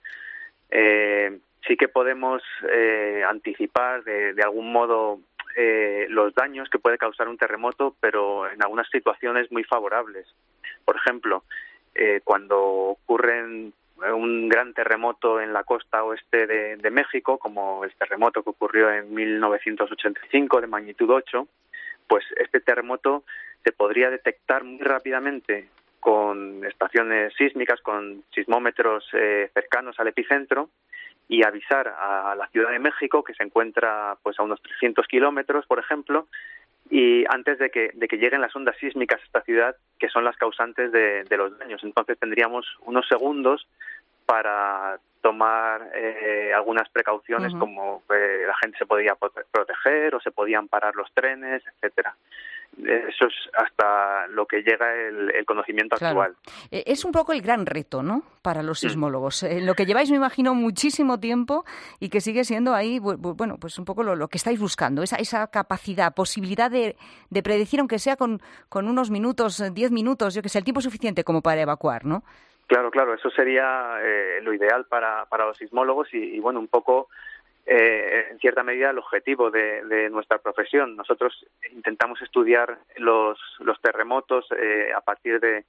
[SPEAKER 12] Sí que podemos anticipar de algún modo los daños que puede causar un terremoto, pero en algunas situaciones muy favorables. Por ejemplo, cuando ocurre un gran terremoto en la costa oeste de México, como el terremoto que ocurrió en 1985 de magnitud 8, pues este terremoto se podría detectar muy rápidamente con estaciones sísmicas, con sismómetros cercanos al epicentro, y avisar a la Ciudad de México, que se encuentra pues a unos 300 kilómetros, por ejemplo, y antes de que lleguen las ondas sísmicas a esta ciudad, que son las causantes de los daños. Entonces tendríamos unos segundos para tomar algunas precauciones, como la gente se podía proteger o se podían parar los trenes, etcétera. Eso es hasta lo que llega el conocimiento actual.
[SPEAKER 6] Es un poco el gran reto, ¿no?, para los sismólogos. Lo que lleváis, me imagino, muchísimo tiempo y que sigue siendo ahí, bueno, pues un poco lo que estáis buscando, esa capacidad, posibilidad de predecir, aunque sea con unos minutos, 10 minutos, yo que sé, el tiempo suficiente como para evacuar, ¿no?
[SPEAKER 12] Claro, eso sería lo ideal para los sismólogos y bueno, un poco en cierta medida el objetivo de nuestra profesión. Nosotros intentamos estudiar los terremotos a partir de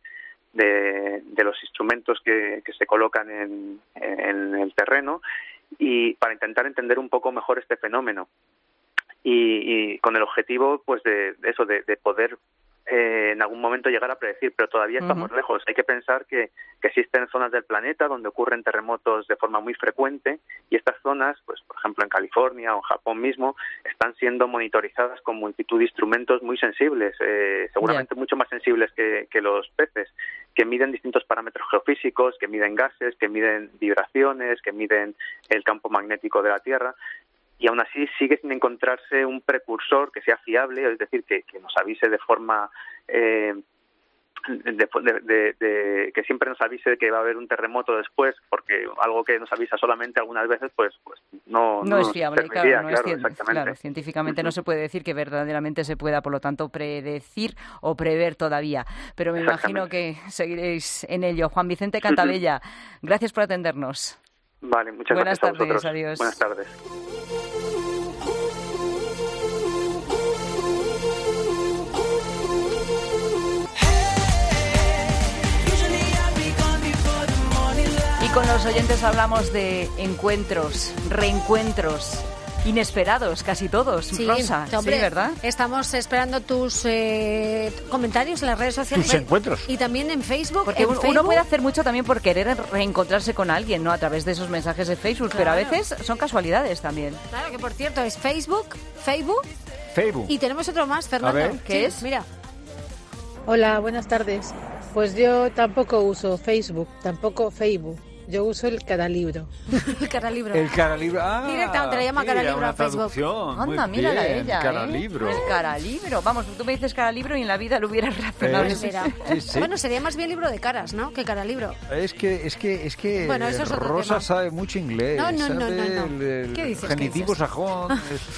[SPEAKER 12] los instrumentos que se colocan en el terreno, y para intentar entender un poco mejor este fenómeno y con el objetivo pues de poder en algún momento llegar a predecir, pero todavía estamos lejos. Hay que pensar que existen zonas del planeta donde ocurren terremotos de forma muy frecuente, y estas zonas, pues por ejemplo en California o en Japón mismo, están siendo monitorizadas con multitud de instrumentos muy sensibles, seguramente mucho más sensibles que los peces, que miden distintos parámetros geofísicos, que miden gases, que miden vibraciones, que miden el campo magnético de la Tierra. Y aún así sigue sin encontrarse un precursor que sea fiable, es decir, que nos avise de forma que siempre nos avise de que va a haber un terremoto después, porque algo que nos avisa solamente algunas veces, pues no
[SPEAKER 6] es fiable, claro,
[SPEAKER 12] exactamente.
[SPEAKER 6] Claro, científicamente no se puede decir que verdaderamente se pueda, por lo tanto, predecir o prever todavía. Pero me imagino que seguiréis en ello. Juan Vicente Cantabella, gracias por atendernos.
[SPEAKER 12] Vale, muchas gracias a vosotros.
[SPEAKER 6] Buenas tardes, adiós.
[SPEAKER 12] Buenas tardes.
[SPEAKER 6] Con los oyentes hablamos de encuentros, reencuentros, inesperados, casi todos.
[SPEAKER 13] Sí,
[SPEAKER 6] Rosa,
[SPEAKER 13] hombre,
[SPEAKER 6] sí, ¿verdad?
[SPEAKER 13] Estamos esperando tus comentarios en las redes sociales.
[SPEAKER 1] Tus encuentros.
[SPEAKER 13] Y también en Facebook.
[SPEAKER 6] Porque uno puede hacer mucho también por querer reencontrarse con alguien, ¿no?, a través de esos mensajes de Facebook, pero a veces son casualidades también.
[SPEAKER 13] Claro, que por cierto es Facebook. Y tenemos otro más, Fernando.
[SPEAKER 1] A ver.
[SPEAKER 6] ¿Qué es?
[SPEAKER 13] Mira.
[SPEAKER 14] Hola, buenas tardes. Pues yo tampoco uso Facebook, tampoco Facebook. Yo uso el Caralibro.
[SPEAKER 13] El Caralibro.
[SPEAKER 1] El Caralibro.
[SPEAKER 13] Directamente le llama Caralibro a Facebook.
[SPEAKER 6] Anda, mírala a ella.
[SPEAKER 1] Caralibro.
[SPEAKER 6] El Caralibro. Vamos, tú me dices Caralibro y en la vida lo hubieras razonado.
[SPEAKER 1] Sí.
[SPEAKER 13] Bueno, sería más bien libro de caras, ¿no?, que Caralibro.
[SPEAKER 1] Es que
[SPEAKER 13] bueno, eso es otro
[SPEAKER 1] Rosa
[SPEAKER 13] tema.
[SPEAKER 1] sabe mucho inglés.
[SPEAKER 13] No.
[SPEAKER 1] Sabe
[SPEAKER 13] ¿Qué dices?
[SPEAKER 1] genitivo sajón.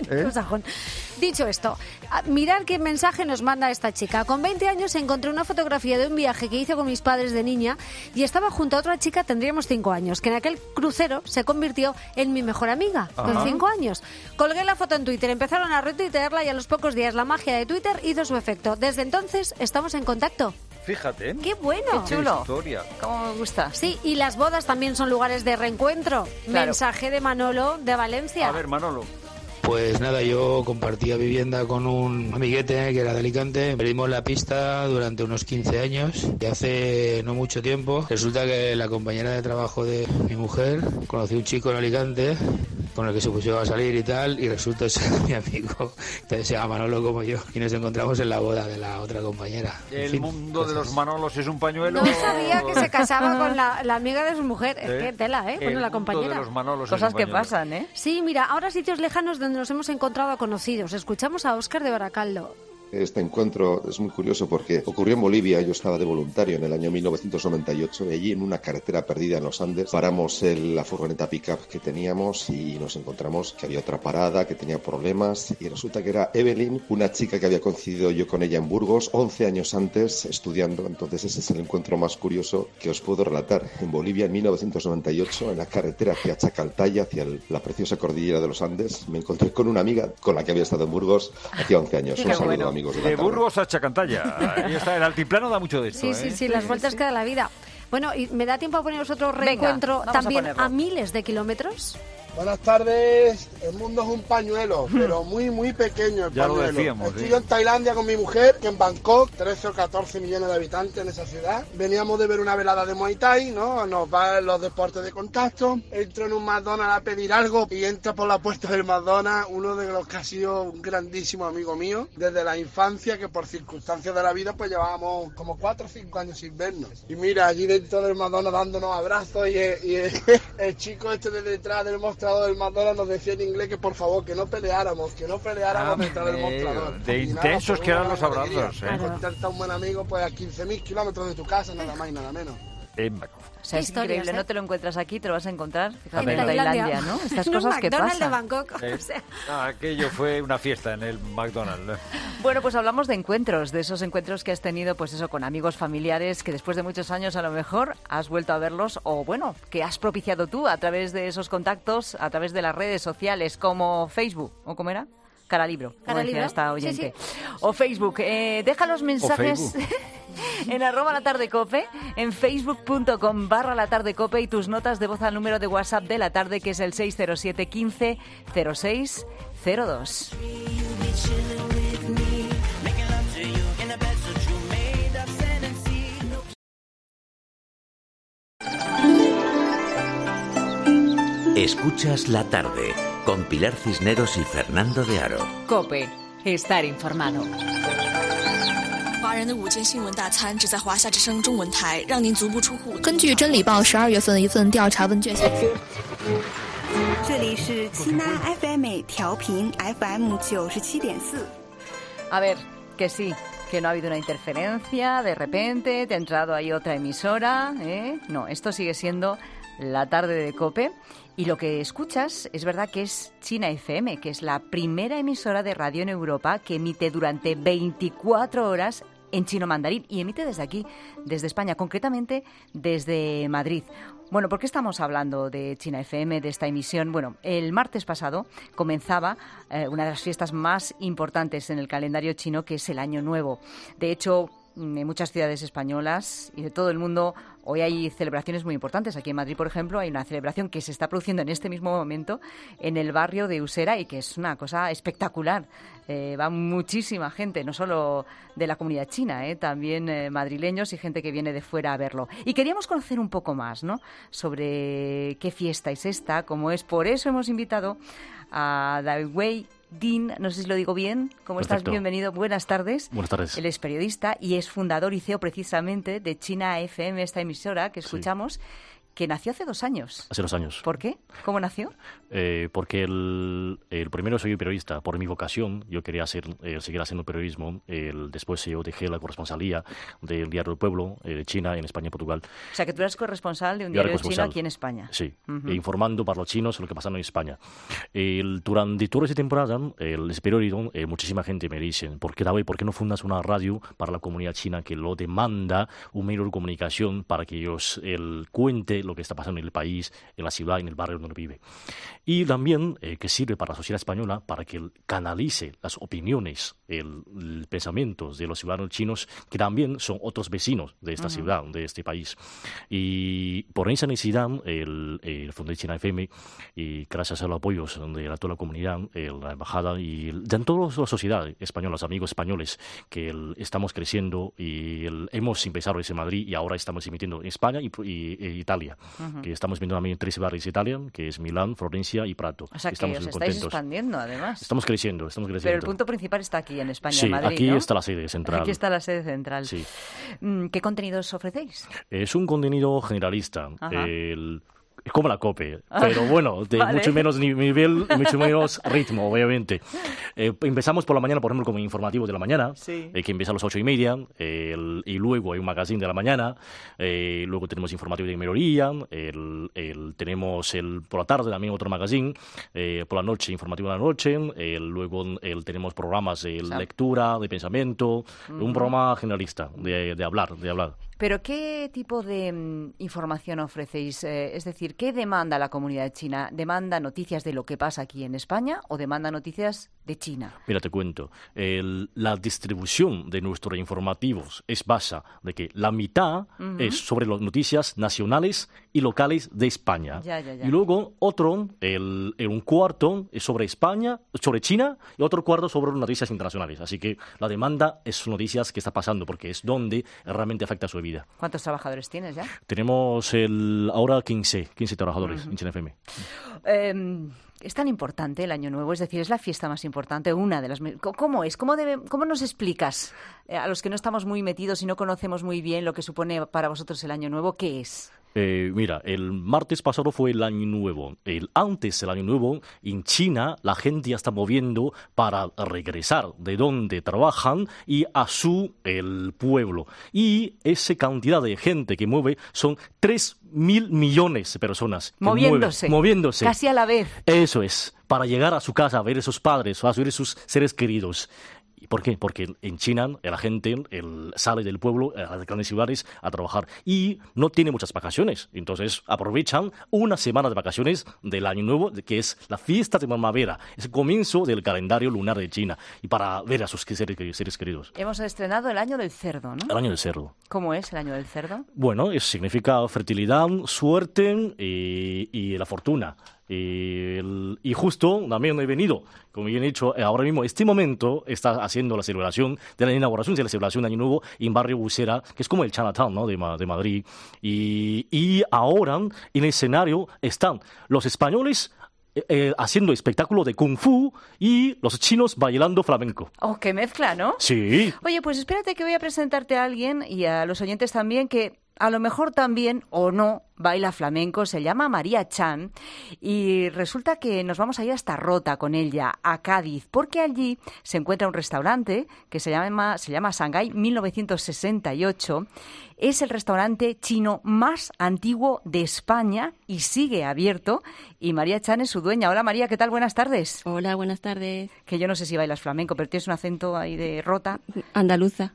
[SPEAKER 13] Anglosajón. Dicho esto, mirad qué mensaje nos manda esta chica. Con 20 años encontré una fotografía de un viaje que hice con mis padres de niña y estaba junto a otra chica, tendríamos 5 años, que en aquel crucero se convirtió en mi mejor amiga, con 5 años. Colgué la foto en Twitter, empezaron a retuitearla y a los pocos días la magia de Twitter hizo su efecto. Desde entonces estamos en contacto.
[SPEAKER 1] Fíjate.
[SPEAKER 13] ¡Qué bueno!
[SPEAKER 6] ¡Qué chulo!
[SPEAKER 1] Historia.
[SPEAKER 6] ¿Cómo me gusta?
[SPEAKER 13] Sí, y las bodas también son lugares de reencuentro.
[SPEAKER 6] Claro.
[SPEAKER 13] Mensaje de Manolo de Valencia.
[SPEAKER 1] A ver, Manolo.
[SPEAKER 15] Pues nada, yo compartía vivienda con un amiguete que era de Alicante. Perdimos la pista durante unos 15 años y hace no mucho tiempo resulta que la compañera de trabajo de mi mujer conoció un chico en Alicante con el que se puso a salir y tal, y resulta ser mi amigo. Entonces se llama Manolo como yo y nos encontramos en la boda de la otra compañera.
[SPEAKER 1] El mundo de los Manolos es un pañuelo.
[SPEAKER 13] No sabía que se casaba con la amiga de su mujer. Es que tela, ¿eh? Bueno, la compañera.
[SPEAKER 1] De los Manolos
[SPEAKER 6] Cosas que pasan, ¿eh?
[SPEAKER 13] Sí, mira, ahora sitios lejanos donde nos hemos encontrado a conocidos. Escuchamos a Óscar de Baracaldo.
[SPEAKER 16] Este encuentro es muy curioso porque ocurrió en Bolivia. Yo estaba de voluntario en el año 1998 y allí en una carretera perdida en los Andes paramos la furgoneta pick-up que teníamos y nos encontramos que había otra parada que tenía problemas y resulta que era Evelyn, una chica que había coincidido yo con ella en Burgos 11 años antes estudiando. Entonces ese es el encuentro más curioso que os puedo relatar. En Bolivia en 1998 en la carretera hacia Chacaltaya, hacia la preciosa cordillera de los Andes, me encontré con una amiga con la que había estado en Burgos hacía 11 años. Un saludo, bueno. Amigos
[SPEAKER 1] de Burgos a Chacantaya. Ahí está, el altiplano da mucho de esto.
[SPEAKER 13] Sí, las vueltas que da la vida. Bueno, ¿y me da tiempo a poneros otro reencuentro también a miles de kilómetros?
[SPEAKER 17] Buenas tardes. El mundo es un pañuelo, pero muy, muy pequeño el
[SPEAKER 1] ya
[SPEAKER 17] pañuelo.
[SPEAKER 1] Lo decíamos,
[SPEAKER 17] Estoy yo en Tailandia con mi mujer, que en Bangkok, 13 o 14 millones de habitantes en esa ciudad. Veníamos de ver una velada de Muay Thai, ¿no? Nos van los deportes de contacto. Entro en un McDonald's a pedir algo y entra por la puerta del McDonald's uno de los que ha sido un grandísimo amigo mío desde la infancia, que por circunstancias de la vida pues llevábamos como 4 o 5 años sin vernos. Y mira, allí dentro del McDonald's dándonos abrazos y el chico este de detrás del mostrador del McDonald's nos decía en inglés que por favor que no peleáramos detrás del mostrador.
[SPEAKER 1] De intensos que eran los abrazos.
[SPEAKER 17] Encontrarte a un buen amigo pues a 15.000 kilómetros de tu casa, nada más y nada menos.
[SPEAKER 6] O sea, es increíble, no te lo encuentras aquí, te lo vas a encontrar
[SPEAKER 13] en Tailandia,
[SPEAKER 6] ¿no? Estas cosas que pasan.
[SPEAKER 13] de Bangkok.
[SPEAKER 1] O sea. Aquello fue una fiesta en el McDonald's.
[SPEAKER 6] Bueno, pues hablamos de encuentros, de esos encuentros que has tenido, pues eso, con amigos familiares que después de muchos años a lo mejor has vuelto a verlos o, bueno, que has propiciado tú a través de esos contactos, a través de las redes sociales como Facebook, ¿o cómo era? Caralibro, como decía esta oyente. Sí. O Facebook. Deja los mensajes en @latardecope, en facebook.com/latardecope y tus notas de voz al número de WhatsApp de la tarde, que es el 607 15 06 02.
[SPEAKER 3] Escuchas La Tarde con Pilar Cisneros y Fernando de Aro.
[SPEAKER 2] COPE. Estar informado.
[SPEAKER 6] A ver, que sí, que no ha habido una interferencia, de repente te ha entrado ahí otra emisora, ¿eh? No, esto sigue siendo La Tarde de COPE. Y lo que escuchas es verdad que es China FM, que es la primera emisora de radio en Europa que emite durante 24 horas en chino mandarín y emite desde aquí, desde España, concretamente desde Madrid. Bueno, ¿por qué estamos hablando de China FM, de esta emisión? Bueno, el martes pasado comenzaba una de las fiestas más importantes en el calendario chino, que es el Año Nuevo. De hecho, en muchas ciudades españolas y de todo el mundo hoy hay celebraciones muy importantes. Aquí en Madrid, por ejemplo, hay una celebración que se está produciendo en este mismo momento en el barrio de Usera y que es una cosa espectacular. Va muchísima gente, no solo de la comunidad china, también madrileños y gente que viene de fuera a verlo. Y queríamos conocer un poco más, ¿no?, sobre qué fiesta es esta, cómo es. Por eso hemos invitado a David Wei Din, no sé si lo digo bien. ¿Cómo
[SPEAKER 18] Perfecto.
[SPEAKER 6] estás? Bienvenido. Buenas tardes.
[SPEAKER 18] Buenas tardes.
[SPEAKER 6] Él es periodista y es fundador y CEO precisamente de China FM, esta emisora que escuchamos. Sí. que nació hace 2 años.
[SPEAKER 18] Hace 2 años.
[SPEAKER 6] ¿Por qué? ¿Cómo nació?
[SPEAKER 18] Porque el primero soy periodista por mi vocación. Yo quería seguir haciendo periodismo. Después yo dejé la corresponsalía del Diario del Pueblo de China en España y Portugal.
[SPEAKER 6] O sea, que tú eres corresponsal de un diario chino aquí en España.
[SPEAKER 18] Sí, informando para los chinos lo que pasa en España. Durante toda esa temporada, ese periodo, muchísima gente me dice, ¿por qué no fundas una radio para la comunidad china que lo demanda, un medio de comunicación para que ellos cuente lo que está pasando en el país, en la ciudad, en el barrio donde vive? Y también que sirve para la sociedad española para que canalice las opiniones, el pensamiento de los ciudadanos chinos, que también son otros vecinos de esta ciudad, de este país. Y por esa necesidad, el Fondo de China FM, y gracias a los apoyos de toda la comunidad, la embajada y de toda la sociedad española, los amigos españoles, que estamos creciendo y hemos empezado desde Madrid y ahora estamos emitiendo en España y Italia, que estamos viendo también 3 barrios de Italia, que es Milán, Florencia y Prato.
[SPEAKER 6] O sea,
[SPEAKER 18] estamos
[SPEAKER 6] que os
[SPEAKER 18] contentos.
[SPEAKER 6] estáis expandiendo, además.
[SPEAKER 18] Estamos creciendo.
[SPEAKER 6] Pero el punto principal está aquí, en España,
[SPEAKER 18] sí,
[SPEAKER 6] en Madrid,
[SPEAKER 18] aquí
[SPEAKER 6] ¿no?
[SPEAKER 18] está la sede central.
[SPEAKER 6] Aquí está la sede central.
[SPEAKER 18] Sí.
[SPEAKER 6] ¿Qué contenidos ofrecéis?
[SPEAKER 18] Es un contenido generalista. Como la COPE, pero bueno, de mucho menos nivel y mucho menos ritmo, obviamente. Empezamos por la mañana, por ejemplo, con el informativo de la mañana, que empieza a las 8:30, y luego hay un magazine de la mañana, luego tenemos informativo de mediodía, tenemos por la tarde también otro magazine, por la noche informativo de la noche, luego tenemos programas de lectura, de pensamiento, un programa generalista, de hablar.
[SPEAKER 6] ¿Pero qué tipo de información ofrecéis? Es decir, ¿qué demanda la comunidad china? ¿Demanda noticias de lo que pasa aquí en España o demanda noticias de China?
[SPEAKER 18] Mira, te cuento. La distribución de nuestros informativos es basa de que la mitad es sobre las noticias nacionales y locales de España.
[SPEAKER 6] Ya.
[SPEAKER 18] Y luego un cuarto es sobre España, sobre China, y otro cuarto sobre noticias internacionales. Así que la demanda es noticias que está pasando, porque es donde realmente afecta a su vida.
[SPEAKER 6] ¿Cuántos trabajadores tienes ya?
[SPEAKER 18] Tenemos ahora 15 trabajadores en China FM.
[SPEAKER 6] Es tan importante el Año Nuevo, es decir, es la fiesta más importante, una de las... ¿Cómo es? ¿Cómo nos explicas a los que no estamos muy metidos y no conocemos muy bien lo que supone para vosotros el Año Nuevo? ¿Qué es?
[SPEAKER 18] Mira, el martes pasado fue el Año Nuevo. Antes del Año Nuevo, en China, la gente ya está moviendo para regresar de donde trabajan y a su pueblo. Y esa cantidad de gente que mueve son 3.000 millones de personas. Moviéndose.
[SPEAKER 6] Casi a la vez.
[SPEAKER 18] Eso es, para llegar a su casa, a ver a sus padres, a ver a sus seres queridos. ¿Por qué? Porque en China la gente sale del pueblo a las grandes ciudades a trabajar y no tiene muchas vacaciones. Entonces aprovechan una semana de vacaciones del Año Nuevo, que es la fiesta de primavera, es el comienzo del calendario lunar de China, y para ver a sus seres queridos.
[SPEAKER 6] Hemos estrenado el Año del Cerdo, ¿no?
[SPEAKER 18] El Año del Cerdo.
[SPEAKER 6] ¿Cómo es el Año del Cerdo?
[SPEAKER 18] Bueno, significa fertilidad, suerte y la fortuna. Y justo también he venido, como bien he dicho, ahora mismo, este momento está haciendo la celebración de la inauguración de la celebración de Año Nuevo en Barrio Busera, que es como el Chinatown, ¿no?, de Madrid. Y ahora en el escenario están los españoles haciendo espectáculo de Kung Fu y los chinos bailando flamenco.
[SPEAKER 6] ¡Oh, qué mezcla!, ¿no?
[SPEAKER 18] Sí.
[SPEAKER 6] Oye, pues espérate que voy a presentarte a alguien y a los oyentes también que a lo mejor también, o no, baila flamenco. Se llama María Chan y resulta que nos vamos a ir hasta Rota con ella, a Cádiz, porque allí se encuentra un restaurante que se llama Shanghái 1968. Es el restaurante chino más antiguo de España y sigue abierto, y María Chan es su dueña. Hola María, ¿qué tal? Buenas tardes.
[SPEAKER 19] Hola, buenas tardes.
[SPEAKER 6] Que yo no sé si bailas flamenco, pero tienes un acento ahí de Rota.
[SPEAKER 19] Andaluza.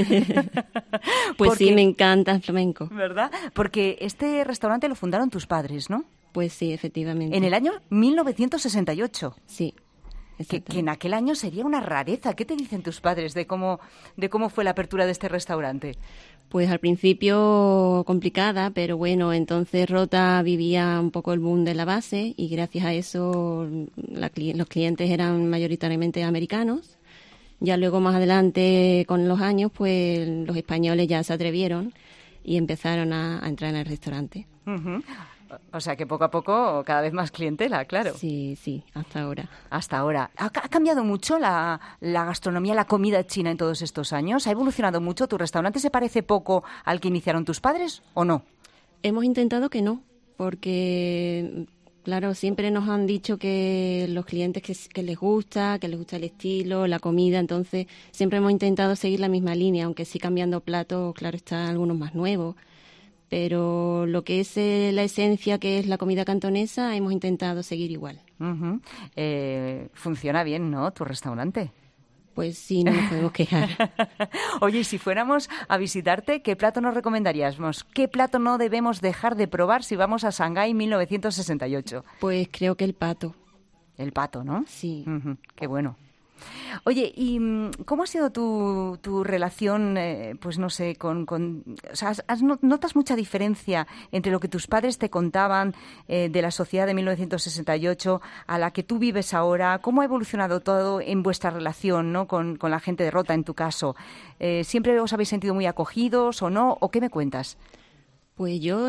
[SPEAKER 19] Pues sí, me encanta el flamenco.
[SPEAKER 6] ¿Verdad? Porque este restaurante lo fundaron tus padres, ¿no?
[SPEAKER 19] Pues sí, efectivamente.
[SPEAKER 6] En el año 1968.
[SPEAKER 19] Sí.
[SPEAKER 6] Que en aquel año sería una rareza. ¿Qué te dicen tus padres de cómo fue la apertura de este restaurante?
[SPEAKER 19] Pues al principio complicada, pero bueno, entonces Rota vivía un poco el boom de la base y gracias a eso los clientes eran mayoritariamente americanos. Ya luego más adelante con los años, pues los españoles ya se atrevieron y empezaron a entrar en el restaurante.
[SPEAKER 6] Uh-huh. O sea que poco a poco cada vez más clientela, claro.
[SPEAKER 19] Sí, hasta ahora.
[SPEAKER 6] Hasta ahora. ¿Ha cambiado mucho la gastronomía, la comida china en todos estos años? ¿Ha evolucionado mucho? ¿Tu restaurante se parece poco al que iniciaron tus padres o no?
[SPEAKER 19] Hemos intentado que no, porque, claro, siempre nos han dicho que los clientes que les gusta el estilo, la comida, entonces siempre hemos intentado seguir la misma línea, aunque sí cambiando platos, claro, están algunos más nuevos. Pero lo que es la esencia, que es la comida cantonesa, hemos intentado seguir igual.
[SPEAKER 6] Uh-huh. Funciona bien, ¿no?, tu restaurante.
[SPEAKER 19] Pues sí, no nos podemos quejar.
[SPEAKER 6] Oye, y si fuéramos a visitarte, ¿qué plato nos recomendaríamos? ¿Qué plato no debemos dejar de probar si vamos a Shanghái 1968?
[SPEAKER 19] Pues creo que el pato.
[SPEAKER 6] El pato, ¿no?
[SPEAKER 19] Sí.
[SPEAKER 6] Uh-huh. Qué bueno. Oye, ¿y cómo ha sido tu relación, pues no sé, o sea, ¿notas mucha diferencia entre lo que tus padres te contaban de la sociedad de 1968 a la que tú vives ahora? ¿Cómo ha evolucionado todo en vuestra relación, ¿no?, con la gente de Rota, en tu caso? ¿Siempre os habéis sentido muy acogidos o no? ¿O qué me cuentas?
[SPEAKER 19] Pues yo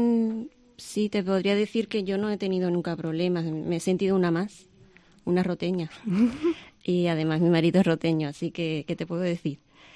[SPEAKER 19] sí te podría decir que yo no he tenido nunca problemas. Me he sentido una más, una roteña. Y además mi marido es roteño, así que, ¿qué te puedo decir?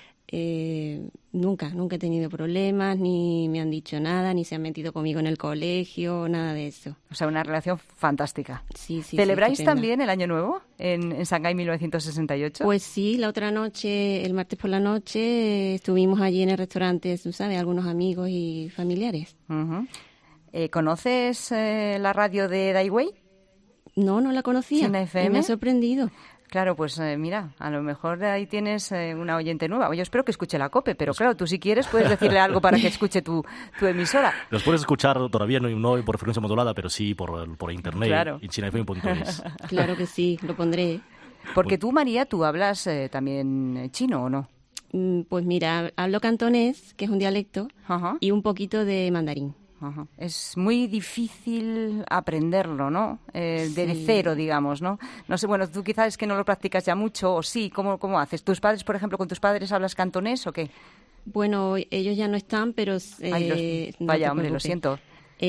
[SPEAKER 19] Nunca he tenido problemas, ni me han dicho nada, ni se han metido conmigo en el colegio, nada de eso.
[SPEAKER 6] O sea, una relación fantástica.
[SPEAKER 19] Sí.
[SPEAKER 6] ¿Celebráis
[SPEAKER 19] sí,
[SPEAKER 6] también el Año Nuevo en Shanghái 1968?
[SPEAKER 19] Pues sí, la otra noche, el martes por la noche, estuvimos allí en el restaurante, tú sabes, algunos amigos y familiares.
[SPEAKER 6] Uh-huh. ¿Conoces la radio de Daiwei?
[SPEAKER 19] No la conocía.
[SPEAKER 6] China FM.
[SPEAKER 19] Me ha sorprendido.
[SPEAKER 6] Claro, pues mira, a lo mejor ahí tienes una oyente nueva. Yo espero que escuche la COPE, pero claro, tú si quieres puedes decirle algo para que escuche tu emisora.
[SPEAKER 18] Los puedes escuchar todavía no por frecuencia modulada, pero sí por internet,
[SPEAKER 6] claro,
[SPEAKER 18] en chinafm.es.
[SPEAKER 19] Claro que sí, lo pondré.
[SPEAKER 6] Porque tú, María, tú hablas también chino, ¿o no?
[SPEAKER 19] Pues mira, hablo cantonés, que es un dialecto,
[SPEAKER 6] Ajá.
[SPEAKER 19] y un poquito de mandarín.
[SPEAKER 6] Ajá. Es muy difícil aprenderlo, ¿no? De
[SPEAKER 19] Sí.
[SPEAKER 6] cero, digamos, ¿no? No sé, bueno, tú quizás es que no lo practicas ya mucho, o sí, ¿cómo haces? ¿Tus padres, por ejemplo, con tus padres hablas cantonés o qué?
[SPEAKER 19] Bueno, ellos ya no están, pero...
[SPEAKER 6] Vaya, hombre, lo siento.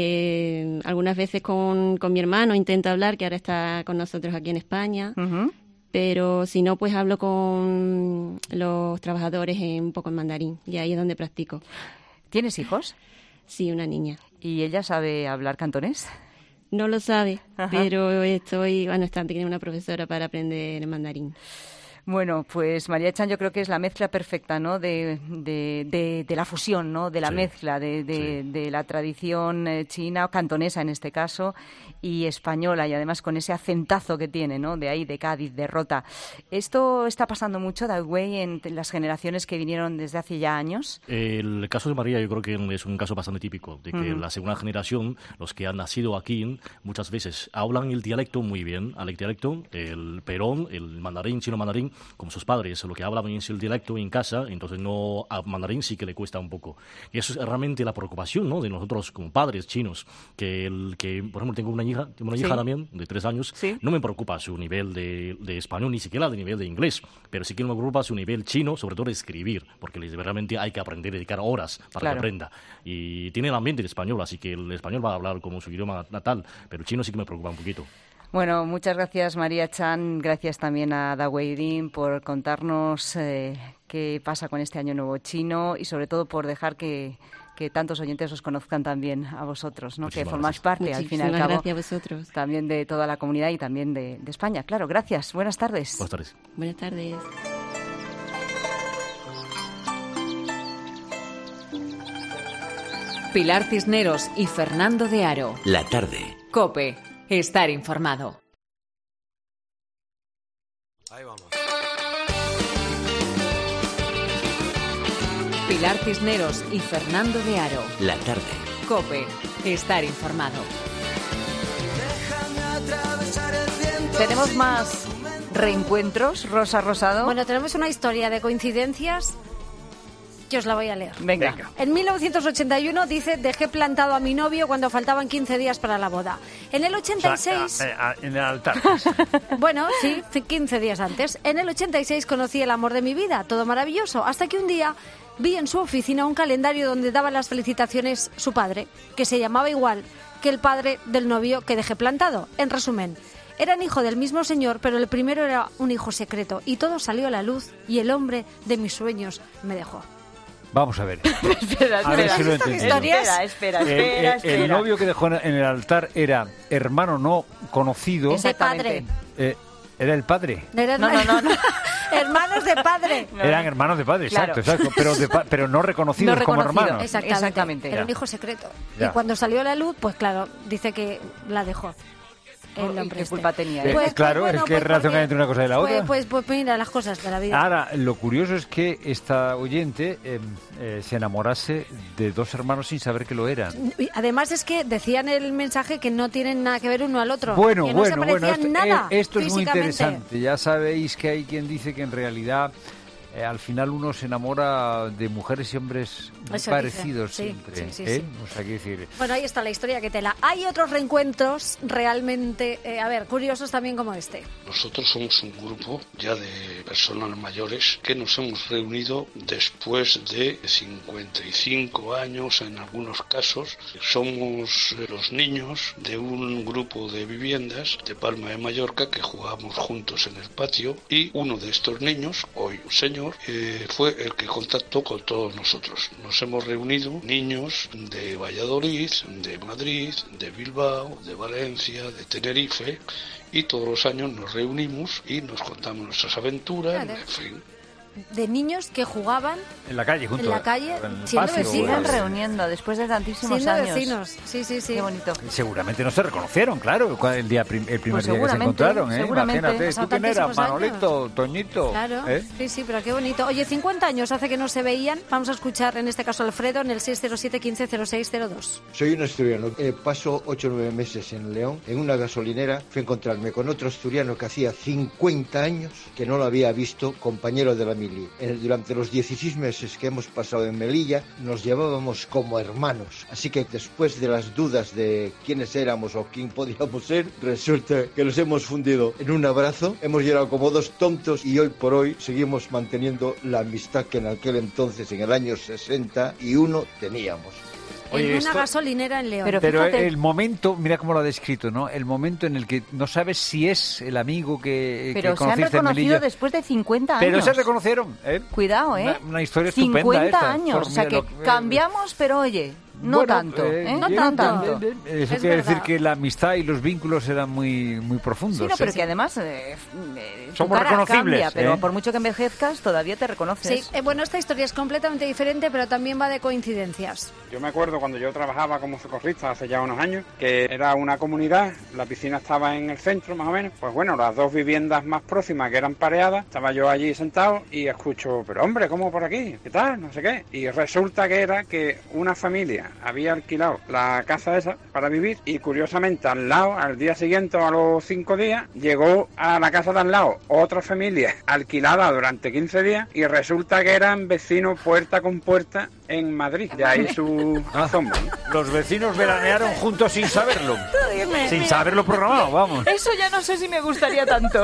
[SPEAKER 19] Algunas veces con mi hermano intento hablar, que ahora está con nosotros aquí en España,
[SPEAKER 6] Uh-huh.
[SPEAKER 19] pero si no, pues hablo con los trabajadores un poco en mandarín, y ahí es donde practico.
[SPEAKER 6] ¿Tienes hijos?
[SPEAKER 19] Sí, una niña.
[SPEAKER 6] ¿Y ella sabe hablar cantonés?
[SPEAKER 19] No lo sabe,
[SPEAKER 6] Ajá.
[SPEAKER 19] pero tiene una profesora para aprender mandarín.
[SPEAKER 6] Bueno, pues María Chan yo creo que es la mezcla perfecta, ¿no?, de la fusión, ¿no?, de la mezcla de la tradición china, o cantonesa en este caso, y española, y además con ese acentazo que tiene, ¿no?, de ahí, de Cádiz, de Rota. ¿Esto está pasando mucho, Daiwei, en las generaciones que vinieron desde hace ya años?
[SPEAKER 18] El caso de María yo creo que es un caso bastante típico, de que la segunda generación, los que han nacido aquí, muchas veces hablan el dialecto muy bien, el dialecto, el perón, el mandarín, chino mandarín, como sus padres, lo que hablaban es el dialecto en casa, entonces no a mandarín sí que le cuesta un poco. Y eso es realmente la preocupación, ¿no?, de nosotros como padres chinos, que por ejemplo, tengo una hija
[SPEAKER 6] Sí.
[SPEAKER 18] también, de 3 años,
[SPEAKER 6] Sí.
[SPEAKER 18] no me preocupa su nivel de español, ni siquiera de nivel de inglés, pero sí que me preocupa su nivel chino, sobre todo de escribir, porque realmente hay que aprender, dedicar horas para
[SPEAKER 6] Claro.
[SPEAKER 18] que aprenda. Y tiene el ambiente de español, así que el español va a hablar como su idioma natal, pero el chino sí que me preocupa un poquito.
[SPEAKER 6] Bueno, muchas gracias, María Chan. Gracias también a Daiwei Rin por contarnos qué pasa con este Año Nuevo chino y sobre todo por dejar que tantos oyentes os conozcan también a vosotros, ¿no?, que formáis parte, al fin y al cabo,
[SPEAKER 19] gracias a vosotros.
[SPEAKER 6] también de toda la comunidad y también de España. Claro, gracias. Buenas tardes.
[SPEAKER 18] Buenas tardes.
[SPEAKER 19] Buenas tardes.
[SPEAKER 2] Pilar Cisneros y Fernando de Aro.
[SPEAKER 3] La tarde.
[SPEAKER 2] COPE. Estar informado.
[SPEAKER 20] Ahí vamos.
[SPEAKER 2] Pilar Cisneros y Fernando de Aro.
[SPEAKER 3] La tarde.
[SPEAKER 2] COPE. Estar informado.
[SPEAKER 6] Tenemos más reencuentros, Rosa Rosado.
[SPEAKER 13] Bueno, tenemos una historia de coincidencias que os la voy a leer.
[SPEAKER 6] Venga.
[SPEAKER 13] En 1981 dice, dejé plantado a mi novio cuando faltaban 15 días para la boda. En el 86...
[SPEAKER 1] en el altar.
[SPEAKER 13] Bueno, sí, 15 días antes. En el 86 conocí el amor de mi vida, todo maravilloso, hasta que un día vi en su oficina un calendario donde daba las felicitaciones su padre, que se llamaba igual que el padre del novio que dejé plantado. En resumen, eran hijo del mismo señor, pero el primero era un hijo secreto, y todo salió a la luz y el hombre de mis sueños me dejó.
[SPEAKER 1] Vamos a ver.
[SPEAKER 6] Espera.
[SPEAKER 1] A ver si lo entiendo.
[SPEAKER 6] Espera.
[SPEAKER 1] El novio que dejó en el altar era hermano no conocido.
[SPEAKER 6] Exactamente.
[SPEAKER 1] ¿Era el padre?
[SPEAKER 6] No.
[SPEAKER 13] Hermanos de padre.
[SPEAKER 1] Eran hermanos de padre,
[SPEAKER 6] Claro.
[SPEAKER 1] exacto. Pero no reconocidos como hermanos.
[SPEAKER 13] Exactamente. Era un hijo secreto. Y cuando salió a la luz, pues claro, dice que la dejó. El hombre
[SPEAKER 6] ¿Qué culpa tenía?
[SPEAKER 1] ¿Qué relación hay entre una cosa y la otra?
[SPEAKER 13] Pues mira, las cosas de la vida.
[SPEAKER 1] Ahora, lo curioso es que esta oyente se enamorase de dos hermanos sin saber que lo eran.
[SPEAKER 13] Además es que decían en el mensaje que no tienen nada que ver uno al otro.
[SPEAKER 1] Bueno,
[SPEAKER 13] que no se parecían nada
[SPEAKER 1] esto es muy
[SPEAKER 13] físicamente.
[SPEAKER 1] interesante. Ya sabéis que hay quien dice que en realidad al final uno se enamora de mujeres y hombres muy parecidos siempre.
[SPEAKER 13] Sí.
[SPEAKER 1] O sea, quiero decir...
[SPEAKER 13] Bueno, ahí está la historia que tela. Hay otros reencuentros realmente, curiosos también como este.
[SPEAKER 20] Nosotros somos un grupo ya de personas mayores que nos hemos reunido después de 55 años en algunos casos. Somos los niños de un grupo de viviendas de Palma de Mallorca que jugábamos juntos en el patio y uno de estos niños, hoy un señor, fue el que contactó con todos nosotros. Nos hemos reunido niños de Valladolid, de Madrid, de Bilbao, de Valencia, de Tenerife, y todos los años nos reunimos y nos contamos nuestras aventuras, en fin.
[SPEAKER 13] De niños que jugaban
[SPEAKER 1] en la calle,
[SPEAKER 13] siendo vecinos.
[SPEAKER 6] Siguen reuniendo después de tantísimos
[SPEAKER 13] siendo
[SPEAKER 6] años.
[SPEAKER 13] Vecinos, sí.
[SPEAKER 6] Qué bonito.
[SPEAKER 1] Seguramente no se reconocieron, claro, el primer
[SPEAKER 6] Pues
[SPEAKER 1] día que se encontraron. Imagínate, ¿tú quién eras? Manolito, Toñito.
[SPEAKER 13] Claro, sí, pero qué bonito. Oye, 50 años hace que no se veían. Vamos a escuchar en este caso a Alfredo en el 607-150602.
[SPEAKER 21] Soy un asturiano. Paso 8 o 9 meses en León. En una gasolinera fui a encontrarme con otro asturiano que hacía 50 años que no lo había visto, compañero de la mili. Durante los 16 meses que hemos pasado en Melilla nos llevábamos como hermanos. Así que después de las dudas de quiénes éramos o quién podíamos ser, resulta que nos hemos fundido en un abrazo. Hemos llorado como dos tontos y hoy por hoy seguimos manteniendo la amistad que en aquel entonces, en el año 61, teníamos.
[SPEAKER 1] Oye,
[SPEAKER 13] en una gasolinera en León.
[SPEAKER 1] Pero el momento, mira cómo lo ha descrito, ¿no? El momento en el que no sabes si es el amigo que
[SPEAKER 6] pero
[SPEAKER 1] que
[SPEAKER 6] se han reconocido
[SPEAKER 1] después
[SPEAKER 6] de 50 años.
[SPEAKER 1] Pero se reconocieron, ¿eh?
[SPEAKER 6] Cuidado,
[SPEAKER 1] Una historia estupenda
[SPEAKER 6] 50 años, o sea que cambiamos, pero oye... No tanto.
[SPEAKER 1] Eso quiere decir que la amistad y los vínculos eran muy profundos.
[SPEAKER 6] Sí, pero que además
[SPEAKER 1] somos reconocibles.
[SPEAKER 6] Cambia, pero por mucho que envejezcas, todavía te reconoces.
[SPEAKER 13] Sí, bueno, esta historia es completamente diferente, pero también va de coincidencias.
[SPEAKER 22] Yo me acuerdo cuando yo trabajaba como socorrista hace ya unos años, que era una comunidad, la piscina estaba en el centro más o menos, pues bueno, las dos viviendas más próximas que eran pareadas, estaba yo allí sentado y escucho, pero hombre, ¿cómo por aquí? ¿Qué tal? No sé qué. Y resulta que era que una familia había alquilado la casa esa para vivir y curiosamente al lado, al día siguiente o a los 5 días, llegó a la casa de al lado otra familia alquilada durante 15 días y resulta que eran vecinos puerta con puerta en Madrid. De ahí su asombro.
[SPEAKER 1] Los vecinos veranearon juntos sin saberlo. Sin saberlo programado, vamos.
[SPEAKER 6] Eso ya no sé si me gustaría tanto.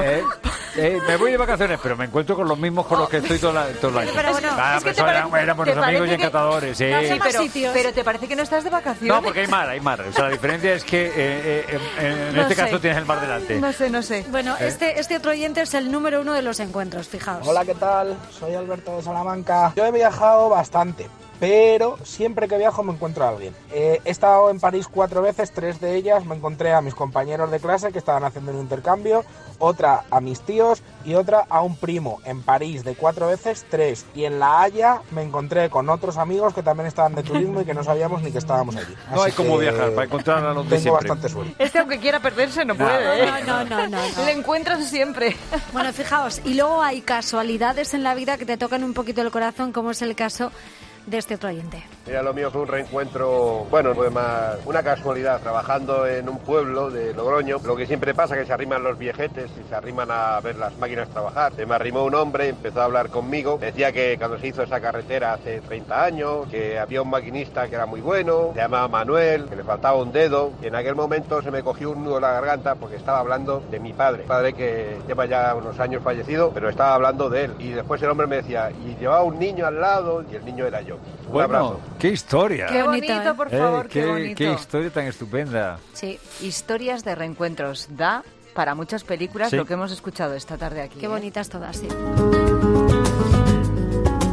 [SPEAKER 1] Me voy de vacaciones, pero me encuentro con los mismos con los que estoy todo el año.
[SPEAKER 6] Pero bueno, es que
[SPEAKER 1] éramos los amigos y encantadores. Sí.
[SPEAKER 6] Pero te parece que no estás de vacaciones.
[SPEAKER 1] No, porque hay mar. O sea, la diferencia es que en este caso tienes el mar delante.
[SPEAKER 6] No sé.
[SPEAKER 13] Bueno, este otro oyente es el número 1 de los encuentros, fijaos.
[SPEAKER 23] Hola, ¿qué tal? Soy Alberto de Salamanca. Yo he viajado bastante, pero siempre que viajo me encuentro a alguien. He estado en París 4 veces, 3 de ellas me encontré a mis compañeros de clase que estaban haciendo un intercambio, otra a mis tíos y otra a un primo. En París de 4 veces, 3. Y en La Haya me encontré con otros amigos que también estaban de turismo y que no sabíamos ni que estábamos allí.
[SPEAKER 1] No hay como viajar para encontrar a los de siempre.
[SPEAKER 23] Tengo bastante suerte.
[SPEAKER 6] Este aunque quiera perderse no puede,
[SPEAKER 13] No.
[SPEAKER 6] Le encuentras siempre.
[SPEAKER 13] Bueno, fijaos, y luego hay casualidades en la vida que te tocan un poquito el corazón, como es el caso de este otro oyente.
[SPEAKER 24] Mira, lo mío fue un reencuentro, bueno, fue más una casualidad, trabajando en un pueblo de Logroño. Lo que siempre pasa es que se arriman los viejetes y se arriman a ver las máquinas trabajar. Se me arrimó un hombre, empezó a hablar conmigo, decía que cuando se hizo esa carretera hace 30 años, que había un maquinista que era muy bueno, se llamaba Manuel, que le faltaba un dedo, y en aquel momento se me cogió un nudo en la garganta porque estaba hablando de mi padre que lleva ya unos años fallecido, pero estaba hablando de él. Y después el hombre me decía, y llevaba un niño al lado, y el niño era yo. Un abrazo.
[SPEAKER 1] ¡Qué historia!
[SPEAKER 6] ¡Qué bonito, por favor, qué bonito!
[SPEAKER 1] ¡Qué historia tan estupenda!
[SPEAKER 6] Sí, historias de reencuentros. Da para muchas películas lo que hemos escuchado esta tarde aquí.
[SPEAKER 13] Qué bonitas todas, sí.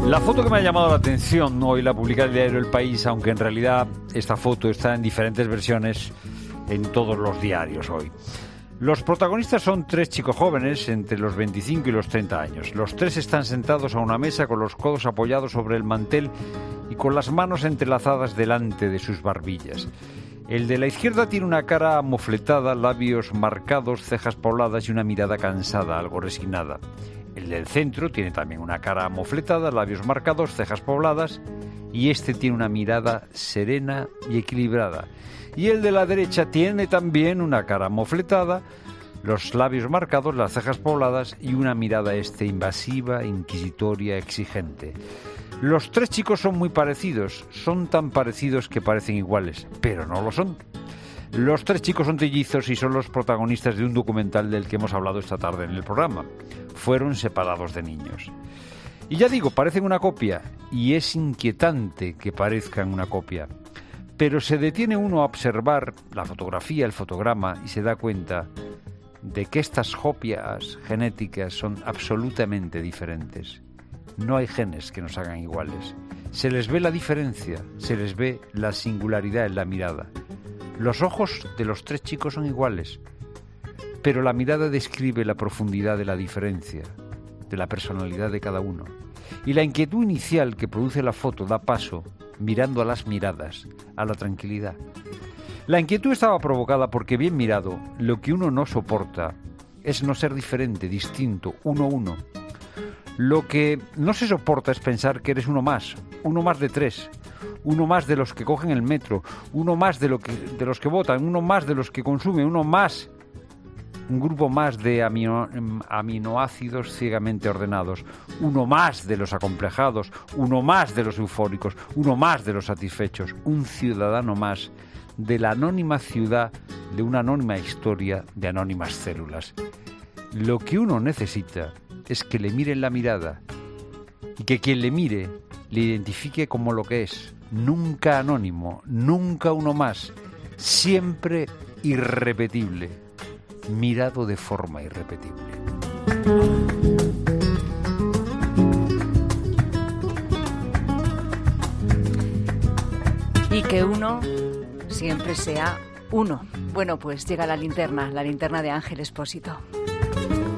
[SPEAKER 1] La foto que me ha llamado la atención hoy la publica el diario El País, aunque en realidad esta foto está en diferentes versiones en todos los diarios hoy. Los protagonistas son 3 chicos jóvenes entre los 25 y los 30 años. Los 3 están sentados a una mesa con los codos apoyados sobre el mantel y con las manos entrelazadas delante de sus barbillas. El de la izquierda tiene una cara amofletada, labios marcados, cejas pobladas y una mirada cansada, algo resignada. El del centro tiene también una cara amofletada, labios marcados, cejas pobladas, y este tiene una mirada serena y equilibrada. Y el de la derecha tiene también una cara amofletada, los labios marcados, las cejas pobladas y una mirada invasiva, inquisitoria, exigente. Los 3 chicos son muy parecidos, son tan parecidos que parecen iguales, pero no lo son. Los 3 chicos son trillizos y son los protagonistas de un documental del que hemos hablado esta tarde en el programa. Fueron separados de niños. Y ya digo, parecen una copia, y es inquietante que parezcan una copia. Pero se detiene uno a observar la fotografía, el fotograma, y se da cuenta de que estas copias genéticas son absolutamente diferentes. No hay genes que nos hagan iguales. Se les ve la diferencia, se les ve la singularidad en la mirada. Los ojos de los 3 chicos son iguales, pero la mirada describe la profundidad de la diferencia, de la personalidad de cada uno. Y la inquietud inicial que produce la foto da paso, mirando a las miradas, a la tranquilidad. La inquietud estaba provocada porque, bien mirado, lo que uno no soporta es no ser diferente, distinto, uno. Lo que no se soporta es pensar que eres uno más de 3, uno más de los que cogen el metro, uno más de los que votan, uno más de los que consumen, uno más, un grupo más de aminoácidos ciegamente ordenados, uno más de los acomplejados, uno más de los eufóricos, uno más de los satisfechos, un ciudadano más de la anónima ciudad, de una anónima historia de anónimas células. Lo que uno necesita es que le miren la mirada y que quien le mire le identifique como lo que es, nunca anónimo, nunca uno más, siempre irrepetible, mirado de forma irrepetible.
[SPEAKER 6] Y que uno siempre sea uno. Bueno, pues llega la linterna de Ángel Expósito.